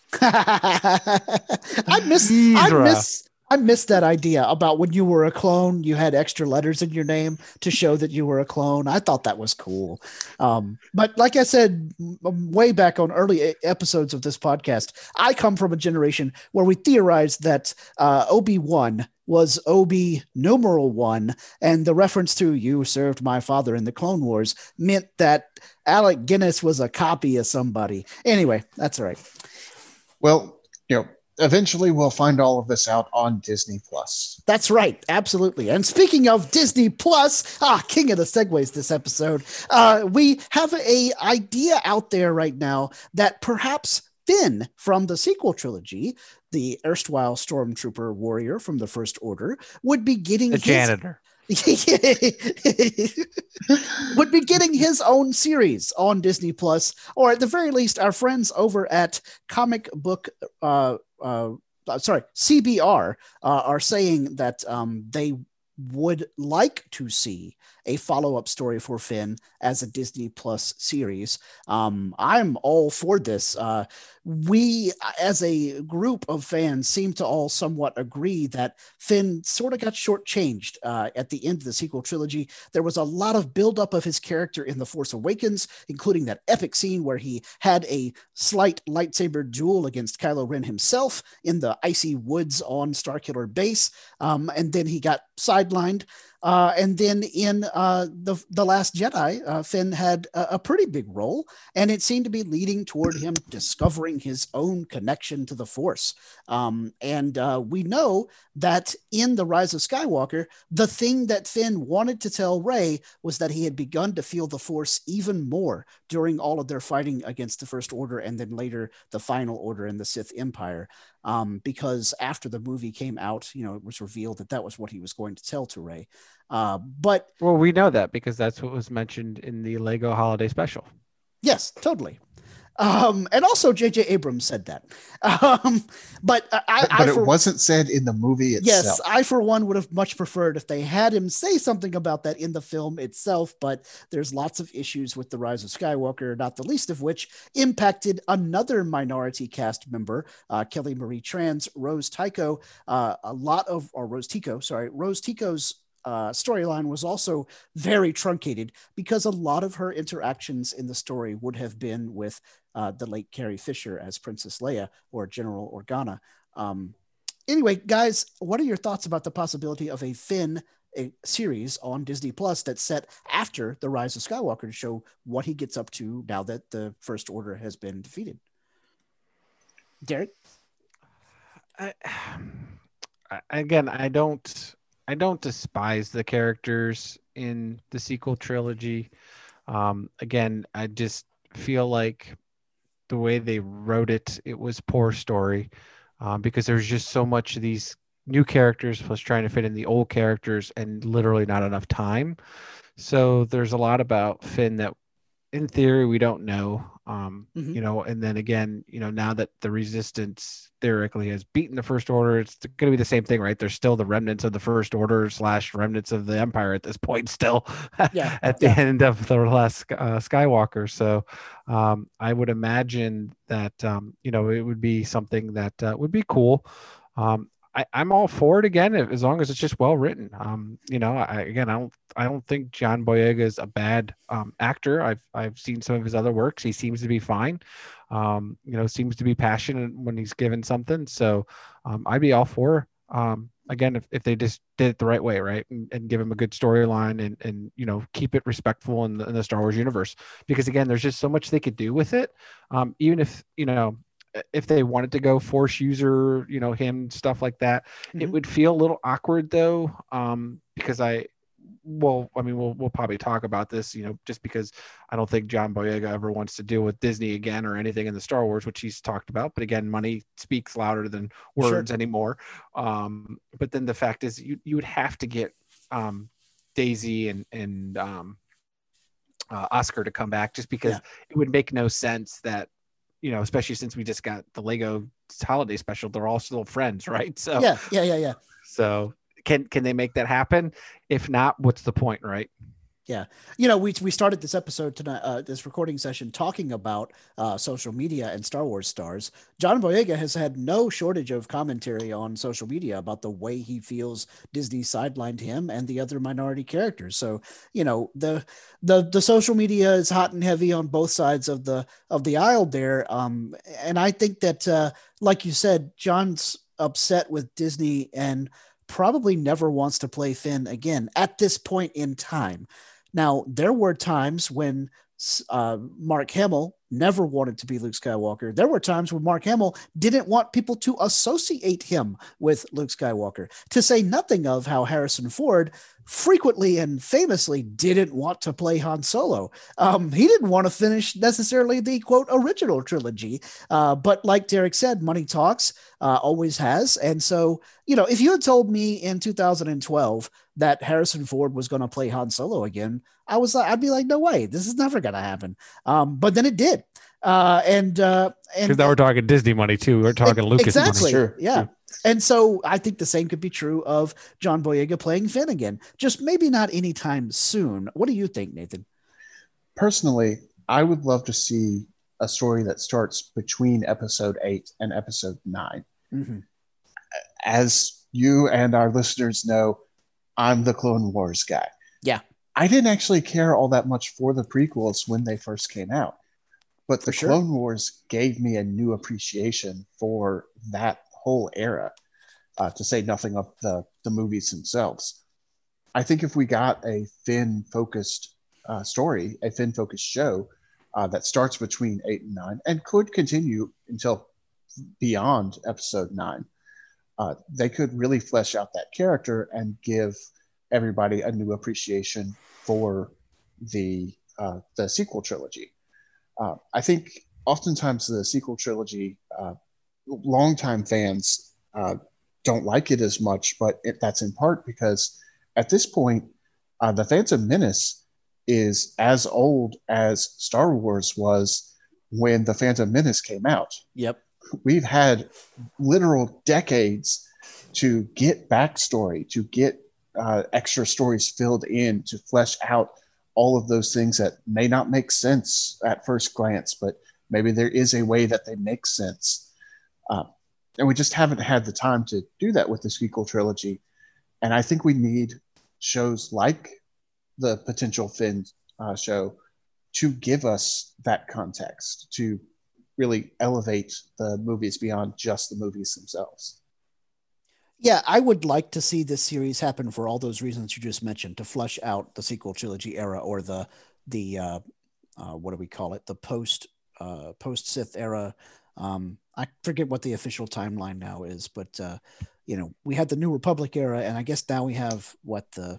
I miss that idea about when you were a clone, you had extra letters in your name to show that you were a clone. I thought that was cool. But like I said, way back on early episodes of this podcast, I come from a generation where we theorized that Obi-Wan was Obi numeral 1, and the reference to "you served my father in the Clone Wars" meant that Alec Guinness was a copy of somebody. Anyway, that's all right. Well, eventually we'll find all of this out on Disney Plus. That's right. Absolutely. And speaking of Disney Plus, king of the segues this episode, we have a idea out there right now that perhaps Finn from the sequel trilogy, the erstwhile stormtrooper warrior from the First Order, would be getting janitor. would be getting his own series on Disney Plus, or at the very least, our friends over at CBR are saying that they would like to see a follow-up story for Finn as a Disney Plus series. I'm all for this. We, as a group of fans, seem to all somewhat agree that Finn sort of got shortchanged at the end of the sequel trilogy. There was a lot of buildup of his character in The Force Awakens, including that epic scene where he had a slight lightsaber duel against Kylo Ren himself in the icy woods on Starkiller Base, and then he got sidelined. And then in the Last Jedi, Finn had a pretty big role, and it seemed to be leading toward him discovering his own connection to the Force. And we know that in The Rise of Skywalker, the thing that Finn wanted to tell Rey was that he had begun to feel the Force even more during all of their fighting against the First Order, and then later the Final Order and the Sith Empire. Because after the movie came out, it was revealed that was what he was going to tell to Rey. But we know that because that's what was mentioned in the Lego Holiday Special. Yes, totally. And also J.J. Abrams said that. But it wasn't said in the movie itself. Yes, I, for one, would have much preferred if they had him say something about that in the film itself, but there's lots of issues with The Rise of Skywalker, not the least of which impacted another minority cast member, Kelly Marie Tran's Rose Tico. Rose Tico's storyline was also very truncated because a lot of her interactions in the story would have been with the late Carrie Fisher as Princess Leia or General Organa. Anyway, guys, what are your thoughts about the possibility of a Finn series on Disney Plus that's set after The Rise of Skywalker to show what he gets up to now that the First Order has been defeated? Derek? I don't despise the characters in the sequel trilogy. Again, I just feel like the way they wrote it was poor story, because there's just so much of these new characters plus trying to fit in the old characters and literally not enough time. So there's a lot about Finn that in theory we don't know. And then again, now that the Resistance theoretically has beaten the First Order, it's going to be the same thing, right? There's still the remnants of the First Order / remnants of the Empire at this point still at the end of the last Skywalker. So I would imagine that, it would be something that would be cool. I'm all for it again, as long as it's just well written. I don't think John Boyega is a bad actor. I've seen some of his other works. He seems to be fine. Seems to be passionate when he's given something. So I'd be all for again if they just did it the right way, right, and give him a good storyline and keep it respectful in the Star Wars universe. Because again, there's just so much they could do with it. Even if they wanted to go force user, him, stuff like that, it would feel a little awkward though. Because we'll probably talk about this, just because I don't think John Boyega ever wants to deal with Disney again or anything in the Star Wars, which he's talked about. But again, money speaks louder than words anymore. But then the fact is you would have to get Daisy and Oscar to come back, just because it would make no sense that, especially since we just got the Lego holiday special, they're all still friends, right? So yeah. So can they make that happen? If not, what's the point, right? Yeah. We started this episode tonight, this recording session, talking about social media and Star Wars stars. John Boyega has had no shortage of commentary on social media about the way he feels Disney sidelined him and the other minority characters. So, the social media is hot and heavy on both sides of the aisle there. And I think that, like you said, John's upset with Disney and probably never wants to play Finn again at this point in time. Now, there were times when Mark Hamill never wanted to be Luke Skywalker. There were times when Mark Hamill didn't want people to associate him with Luke Skywalker, to say nothing of how Harrison Ford frequently and famously didn't want to play Han Solo. He didn't want to finish necessarily the quote original trilogy. But like Derek said, money talks, always has. And so, if you had told me in 2012 that Harrison Ford was going to play Han Solo again, I'd be like, no way, this is never going to happen. But then it did. And because now we're talking Disney money too. We're talking Lucas exactly. money. Sure. Yeah. And so I think the same could be true of John Boyega playing Finn again, just maybe not anytime soon. What do you think, Nathan? Personally, I would love to see a story that starts between episode 8 and episode 9. Mm-hmm. As you and our listeners know, I'm the Clone Wars guy. Yeah. I didn't actually care all that much for the prequels when they first came out, but the Clone Wars gave me a new appreciation for that whole era, to say nothing of the movies themselves. I think if we got a Finn-focused story, a Finn-focused show that starts between 8 and 9 and could continue until beyond episode 9, they could really flesh out that character and give everybody a new appreciation for the sequel trilogy. I think oftentimes the sequel trilogy, longtime fans don't like it as much, but that's in part because at this point, The Phantom Menace is as old as Star Wars was when The Phantom Menace came out. Yep. We've had literal decades to get backstory, to get extra stories filled in, to flesh out all of those things that may not make sense at first glance, but maybe there is a way that they make sense. And we just haven't had the time to do that with the sequel trilogy. And I think we need shows like the potential Finn show to give us that context, to really elevate the movies beyond just the movies themselves. Yeah, I would like to see this series happen for all those reasons you just mentioned, to flush out the sequel trilogy era, or the what do we call it? The post Sith era. I forget what the official timeline now is, but we had the New Republic era, and I guess now we have what the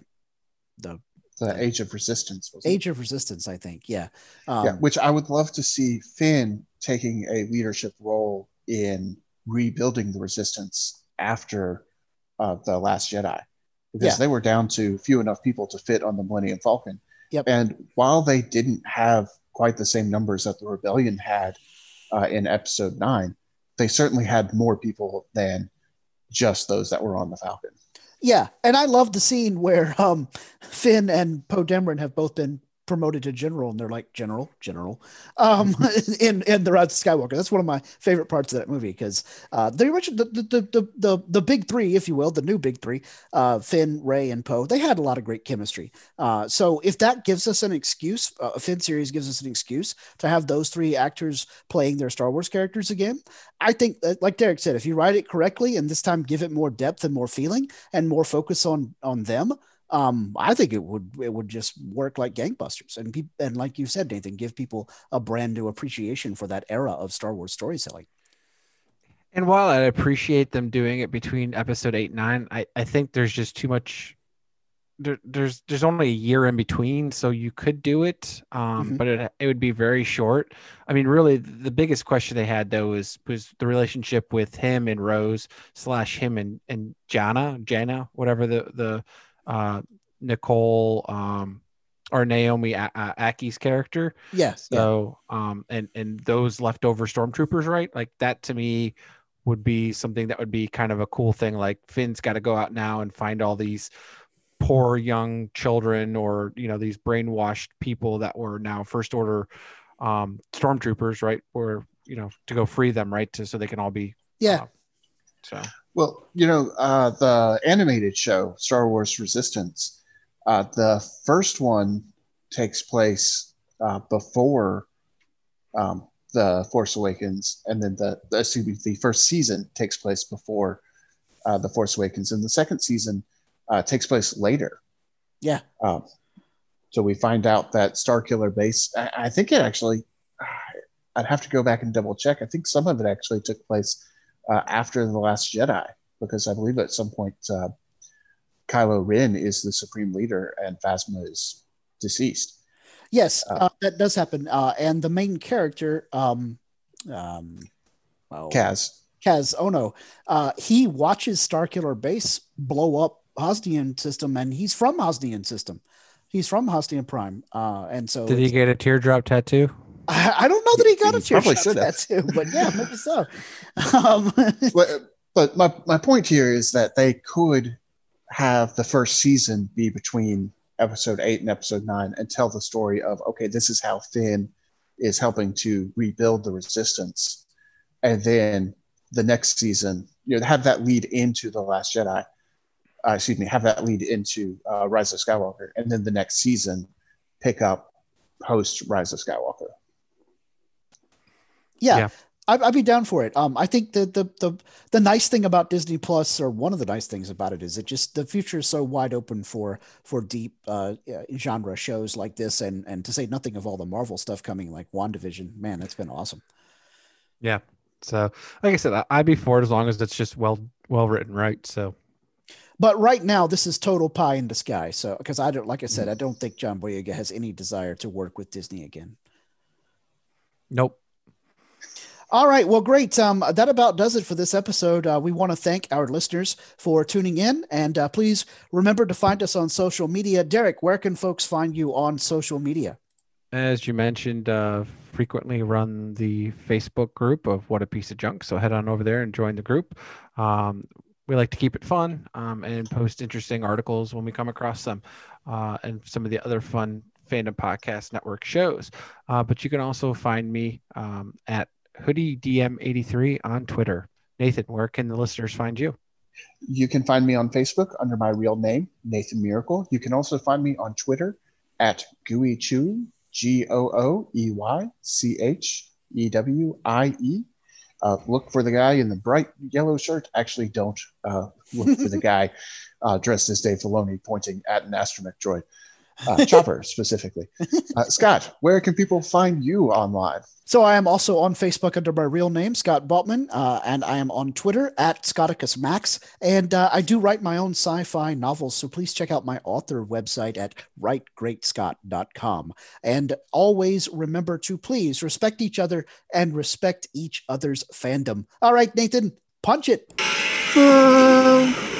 Age of Resistance. Age of Resistance, I think. Yeah. Which I would love to see Finn taking a leadership role in rebuilding the Resistance after The Last Jedi, because they were down to few enough people to fit on the Millennium Falcon. Yep. And while they didn't have quite the same numbers that the Rebellion had in Episode 9, they certainly had more people than just those that were on the Falcon. Yeah, and I love the scene where Finn and Poe Dameron have both been promoted to general, and they're like general, in The Rise of Skywalker. That's one of my favorite parts of that movie, because they mentioned the big three, if you will, the new big three, Finn, Rey, and Poe. They had a lot of great chemistry. So if that gives us an excuse, a Finn series gives us an excuse to have those three actors playing their Star Wars characters again, I think that, like Derek said, if you write it correctly and this time give it more depth and more feeling and more focus on them, I think it would just work like gangbusters. And like you said, Nathan, give people a brand new appreciation for that era of Star Wars storytelling. And while I appreciate them doing it between episode 8 and 9, I think there's just too much. There's only a year in between, so you could do it, but it would be very short. I mean, really, the biggest question they had though was the relationship with him and Rose / him and Jana, whatever the Nicole or Naomi Aki's character. Yes. So and those leftover stormtroopers, right? Like that to me would be something that would be kind of a cool thing. Like Finn's got to go out now and find all these poor young children, or these brainwashed people that were now First Order stormtroopers, right? Or to go free them, right? So they can all be Well, the animated show Star Wars Resistance, the first one takes place before the Force Awakens, and then the first season takes place before the Force Awakens, and the second season takes place later. Yeah. So we find out that Starkiller Base, I think it actually, I'd have to go back and double check. I think some of it actually took place after The Last Jedi, because I believe at some point Kylo Ren is the Supreme Leader and Phasma is deceased. Yes, that does happen. And the main character, Kaz Ono, he watches Starkiller Base blow up Hosnian system, and he's from Hosnian system. He's from Hosnian Prime. And so did he get a teardrop tattoo? I don't know that he got a teardrop tattoo, but yeah, maybe so. But my point here is that they could have the first season be between episode 8 and episode 9 and tell the story of, okay, this is how Finn is helping to rebuild the Resistance. And then the next season, have that lead into The Last Jedi. Have that lead into Rise of Skywalker, and then the next season pick up post Rise of Skywalker. Yeah. I'd be down for it. I think the nice thing about Disney Plus, or one of the nice things about it, is it just the future is so wide open for deep genre shows like this, and to say nothing of all the Marvel stuff coming, like WandaVision. Man, that's been awesome. Yeah. So, like I said, I'd be for it as long as it's just well written, right? So. But right now, this is total pie in the sky. So, because I don't think John Boyega has any desire to work with Disney again. Nope. All right. Well, great. That about does it for this episode. We want to thank our listeners for tuning in, and please remember to find us on social media. Derek, where can folks find you on social media? As you mentioned, frequently run the Facebook group of What a Piece of Junk. So head on over there and join the group. We like to keep it fun and post interesting articles when we come across them, and some of the other fun Fandom Podcast Network shows. But you can also find me at HoodieDM83 on Twitter. Nathan, where can the listeners find you? You can find me on Facebook under my real name, Nathan Miracle. You can also find me on Twitter at Gooey Chewy, GOOEYCHEWIE. Look for the guy in the bright yellow shirt. Actually, don't look for the guy dressed as Dave Filoni pointing at an astromech droid. Chopper, specifically. Scott, where can people find you online? So I am also on Facebook under my real name, Scott Baltman, and I am on Twitter at ScotticusMax, and I do write my own sci-fi novels, so please check out my author website at writegreatscott.com. And always remember to please respect each other and respect each other's fandom. All right, Nathan, punch it.